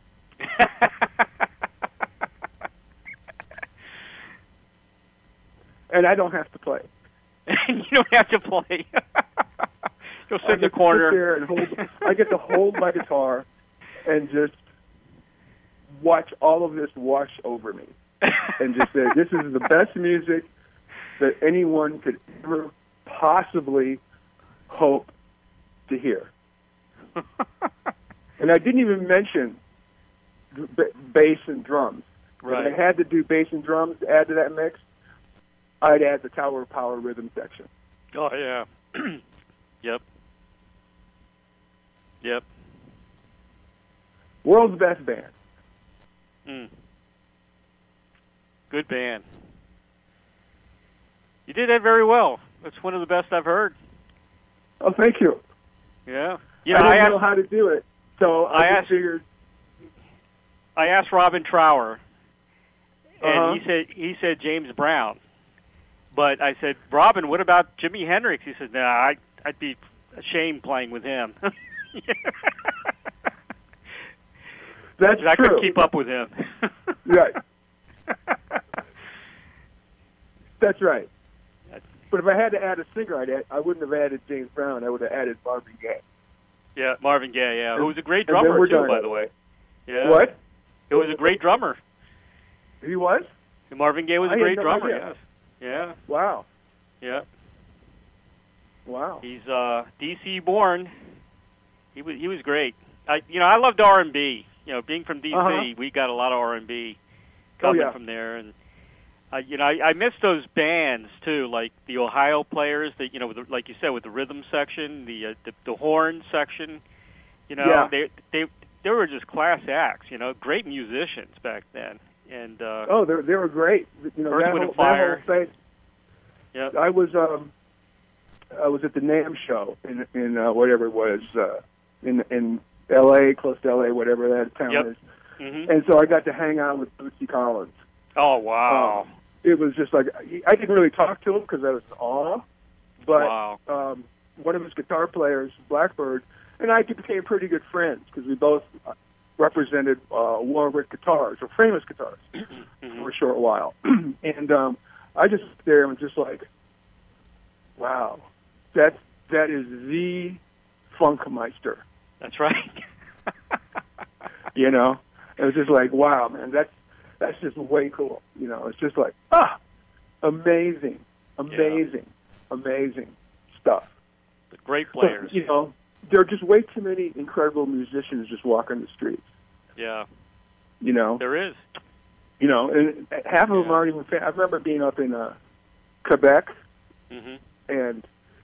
And I don't have to play. You don't have to play. You'll sit I in the get to corner. sit there and hold, I get to hold my guitar and just watch all of this wash over me. And just say, this is the best music that anyone could ever possibly hope to hear. And I didn't even mention b- bass and drums. Right. If I had to do bass and drums to add to that mix, I'd add the Tower of Power rhythm section. Oh, yeah. Yep. Yep. World's best band. Mm. Good band. You did that very well. That's one of the best I've heard. Oh, thank you. Yeah. Yeah. I I, didn't asked, know how to do it, so I, I just asked- figured. I asked Robin Trower, and Uh-huh. he said he said James Brown. But I said, Robin, what about Jimi Hendrix? He said, nah, I, I'd be ashamed playing with him. That's I true. couldn't keep up with him. Right. That's right. But if I had to add a singer, I'd add, I wouldn't have added James Brown. I would have added Marvin Gaye. Yeah, Marvin Gaye, yeah, who was a great And then drummer, we're too, done. by the way. Yeah. What? He was a great drummer. He was? Marvin Gaye was I a had great no drummer, idea. yes. Yeah, Wow. yeah. Wow. He's uh, D C born. He was he was great. I you know I loved R and B. You know, being from D C, Uh-huh. we got a lot of R and B Oh, coming yeah. from there, and uh, you know I, I miss those bands too, like the Ohio Players. That you know, with the, like you said, with the rhythm section, the uh, the, the horn section. You know, Yeah. they they they were just class acts. You know, great musicians back then. And uh, Oh, they they were great. You know, Earth, that Wind whole, and Fire. that whole thing. yeah, I was um, I was at the NAMM show in in uh, whatever it was uh, in in L A, close to L A, whatever that town Yep. is. hmm And so I got to hang out with Bootsy Collins. oh wow, Um, it was just like I didn't really talk to him because I was in awe, but wow, um, one of his guitar players, Blackbird, and I became pretty good friends because we both represented uh, Warwick guitars, or famous guitars, Mhm. for a short while. And um, I just stood there and was just like, wow, that that is the Funkmeister, that's right. you know? It was just like, wow, man, that's that's just way cool. You know, it's just like, ah, amazing, amazing, amazing stuff. The great So, players. you know, there are just way too many incredible musicians just walking the streets. Yeah, You know, there is. you know, and half of them Yeah. aren't even. Fa- I remember being up in uh, Quebec, hmm and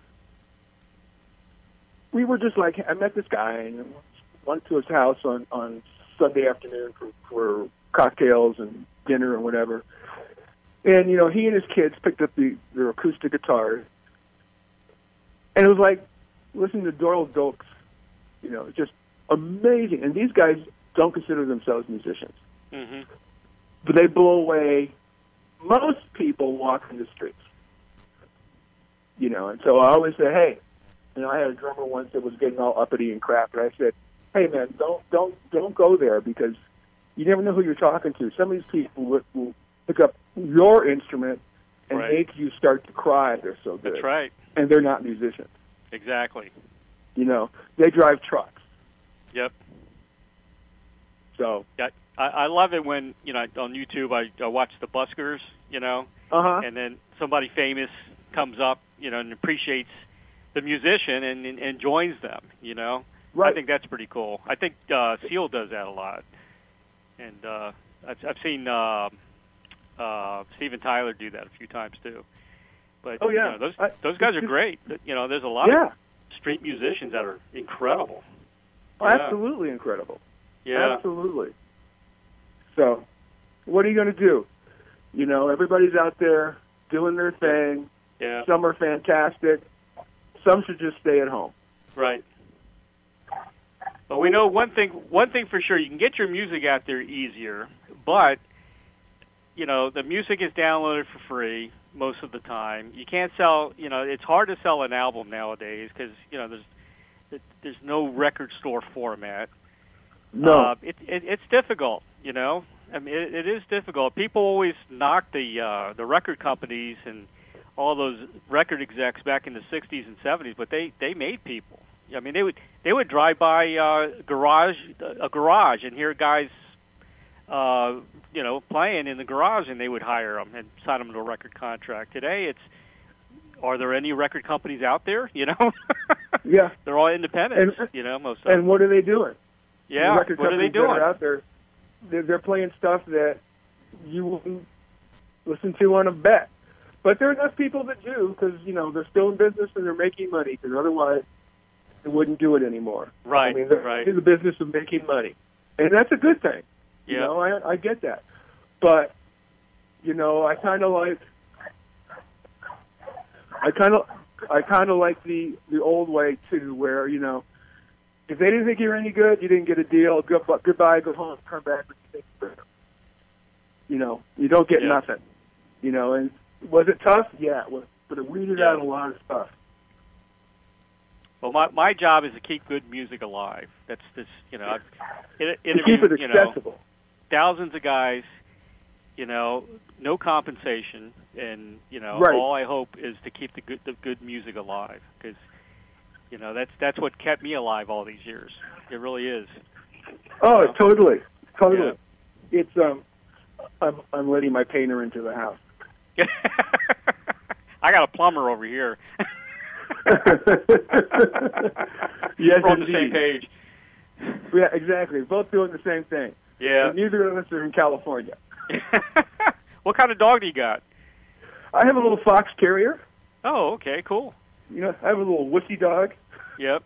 we were just like, I met this guy and went to his house on on Sunday afternoon for, for cocktails and dinner and whatever. And you know, he and his kids picked up the their acoustic guitars, and it was like listening to Doyle Dokes. You know, just amazing. And these guys don't consider themselves musicians, hmm but they blow away most people walking the streets. You know, and so I always say, hey, you know, I had a drummer once that was getting all uppity and crap, and I said, hey, man, don't don't don't go there because you never know who you're talking to. Some of these people will, will pick up your instrument and Right. make you start to cry. They're so good. That's right. And they're not musicians. Exactly. You know, they drive trucks. Yep. So, Yeah, I, I love it when you know on YouTube I, I watch the buskers, you know, uh-huh. and then somebody famous comes up, you know, and appreciates the musician and, and, and joins them, you know. Right. I think that's pretty cool. I think uh, Seal does that a lot, and uh, I've, I've seen uh, uh, Steven Tyler do that a few times too. But Oh, yeah. you know, those I- those guys are great. You know, there's a lot Yeah. of street musicians that are incredible. Oh, Yeah. absolutely incredible. Yeah. Absolutely. So, what are you going to do? You know, everybody's out there doing their thing. Yeah. Some are fantastic. Some should just stay at home. Right. But we know one thing. One thing for sure: you can get your music out there easier. But you know, the music is downloaded for free most of the time. You can't sell. You know, it's hard to sell an album nowadays because you know there's there's no record store format. No, uh, it, it it's difficult. You know, I mean, it, it is difficult. People always knock the uh, the record companies and all those record execs back in the sixties and seventies, but they they made people. I mean, they would they would drive by uh, garage a garage and hear guys, uh, you know, playing in the garage, and they would hire them and sign them to a record contract. Today, it's are there any record companies out there? You know, yeah, they're all independents. And, you know, most of and them. what are they doing? Yeah, the record what are they companies doing? that are out there, they're, they're playing stuff that you wouldn't listen to on a bet. But there are enough people that do because you know they're still in business and they're making money. Because otherwise, they wouldn't do it anymore. Right. I mean, they're right. in the business of making money, and that's a good thing. Yeah. You know, I, I get that. But you know, I kind of like, I kind of, I kind of like the the old way too, where you know, if they didn't think you were any good, you didn't get a deal. Good, goodbye, go home, come back. You know, you don't get Yeah. nothing. You know, and was it tough? Yeah, it was, but it weeded Yeah. out a lot of stuff. Well, my my job is to keep good music alive. That's this, you know, I've in- To keep it interviewed, you know, accessible. thousands of guys, you know, no compensation, and you know, Right. all I hope is to keep the good the good music alive because, you know, that's that's what kept me alive all these years. It really is. Oh, You know? totally, totally. It's um, I'm I'm letting my painter into the house. I got a plumber over here. Yes, We're on the indeed. same page. Yeah, exactly. Both doing the same thing. Yeah. And neither of us are in California. What kind of dog do you got? I have a little fox terrier. Oh, okay, cool. You know, I have a little wussy dog, Yep,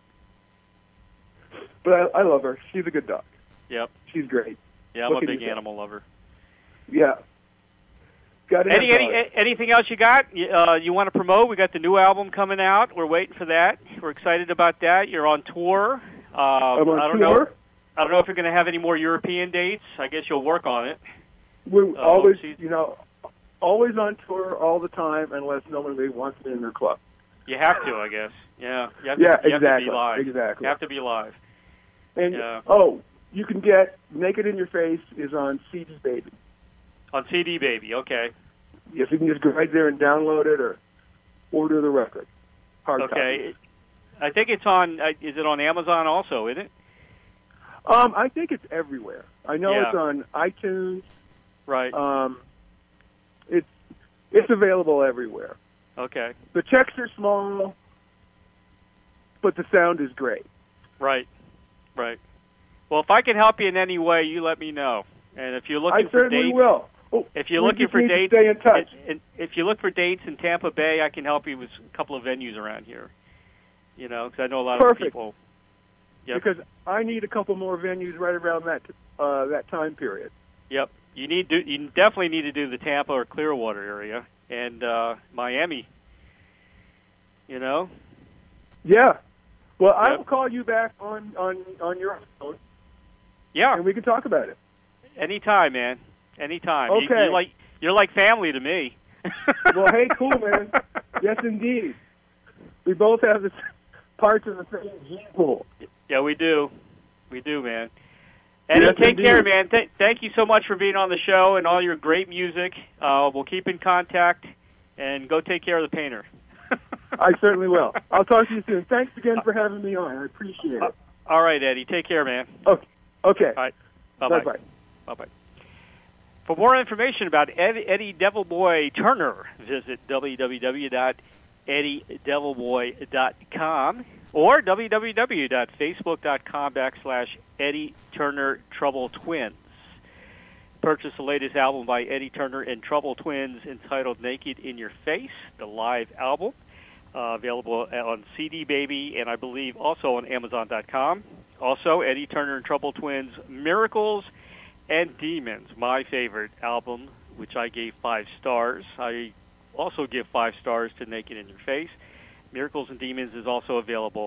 but I, I love her. She's a good dog. yep. She's great. Yeah, I'm What a can big you say? animal lover. Yeah. Got to Any, any anything else you got? You, uh, you want to promote? We got the new album coming out. We're waiting for that. We're excited about that. You're on tour. Uh, I'm on I don't tour. know. I don't know if you're going to have any more European dates. I guess you'll work on it. We're Uh, always, overseas. you know, always on tour all the time unless nobody wants me in their club. You have to, I guess. Yeah. You have Yeah, to, you Have to exactly, be live. exactly. You have to be live. And Yeah. oh, you can get Naked in Your Face is on C D Baby. On C D Baby. Okay. Yes, you can just go right there and download it or order the record. Hard Okay. I think it's on. Uh, is it on Amazon also? Isn't it? copy. Um, I think it's everywhere. I know Yeah. it's on iTunes. Right. Um, it's it's available everywhere. Okay. The checks are small, but the sound is great. Right. Right. Well, if I can help you in any way, you let me know. And if you're looking I for certainly dates, will. Oh, if you're we looking just for need to dates, stay in touch. and- and if you look for dates in Tampa Bay, I can help you with a couple of venues around here. You know, because I know a lot Perfect. of people. Yep. Because I need a couple more venues right around that uh, that time period. Yep. You need to. You definitely need to do the Tampa or Clearwater area and uh, Miami. You know. Yeah. Well, I Yep. will call you back on, on, on your phone, Yeah. and we can talk about it. Anytime, man. Anytime. You, Okay. you're like you're like family to me. Well, hey, cool, man. Yes, indeed. We both have the parts of the same gene pool. Yeah, we do. We do, man. Eddie, Yes, take indeed. care, man. Th- thank you so much for being on the show and all your great music. Uh, we'll keep in contact and go take care of the painter. I certainly will. I'll talk to you soon. Thanks again for having me on. I appreciate it. All right, Eddie. Take care, man. Okay. Okay. All right. Bye-bye. Bye-bye. Bye-bye. For more information about Ed- Eddie Devilboy Turner, visit w w w dot eddie devilboy dot com or w w w dot facebook dot com backslash Eddie Turner Trouble Twins. Purchase the latest album by Eddie Turner and Trouble Twins entitled Naked in Your Face, the live album, uh, available on C D Baby and I believe also on amazon dot com. Also, Eddie Turner and Trouble Twins, Miracles and Demons, my favorite album, which I gave five stars. I also give five stars to Naked in Your Face. Miracles and Demons is also available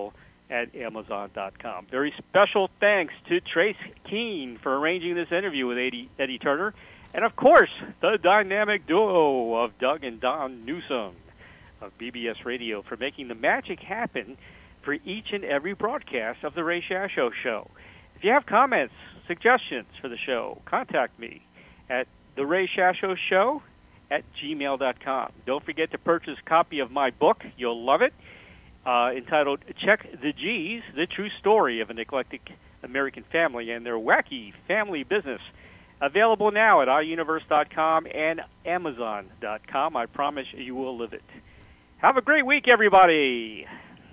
at amazon dot com. Very special thanks to Trace Keene for arranging this interview with Eddie, Eddie Turner. And, of course, the dynamic duo of Doug and Don Newsom of B B S Radio for making the magic happen for each and every broadcast of The Ray Shasho Show. If you have comments, suggestions for the show, contact me at The Ray Shasho Show at gmail dot com. Don't forget to purchase a copy of my book. You'll love it. Uh, entitled Check the G's, The True Story of an Eclectic American Family and Their Wacky Family Business. Available now at i universe dot com and amazon dot com. I promise you will live it. Have a great week, everybody.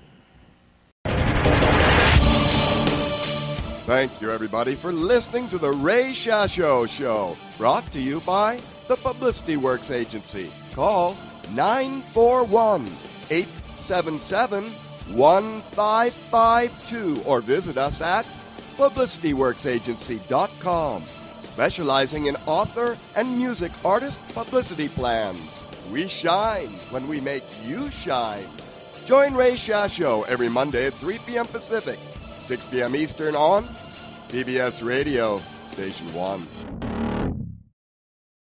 Thank you, everybody, for listening to the Ray Shasho Show, brought to you by the Publicity Works Agency. Call nine four one, eight seven seven, one five five two or visit us at publicity works agency dot com, specializing in author and music artist publicity plans. We shine when we make you shine. Join Ray Shasho every Monday at three p.m. Pacific, six p.m. Eastern on B B S Radio, Station one.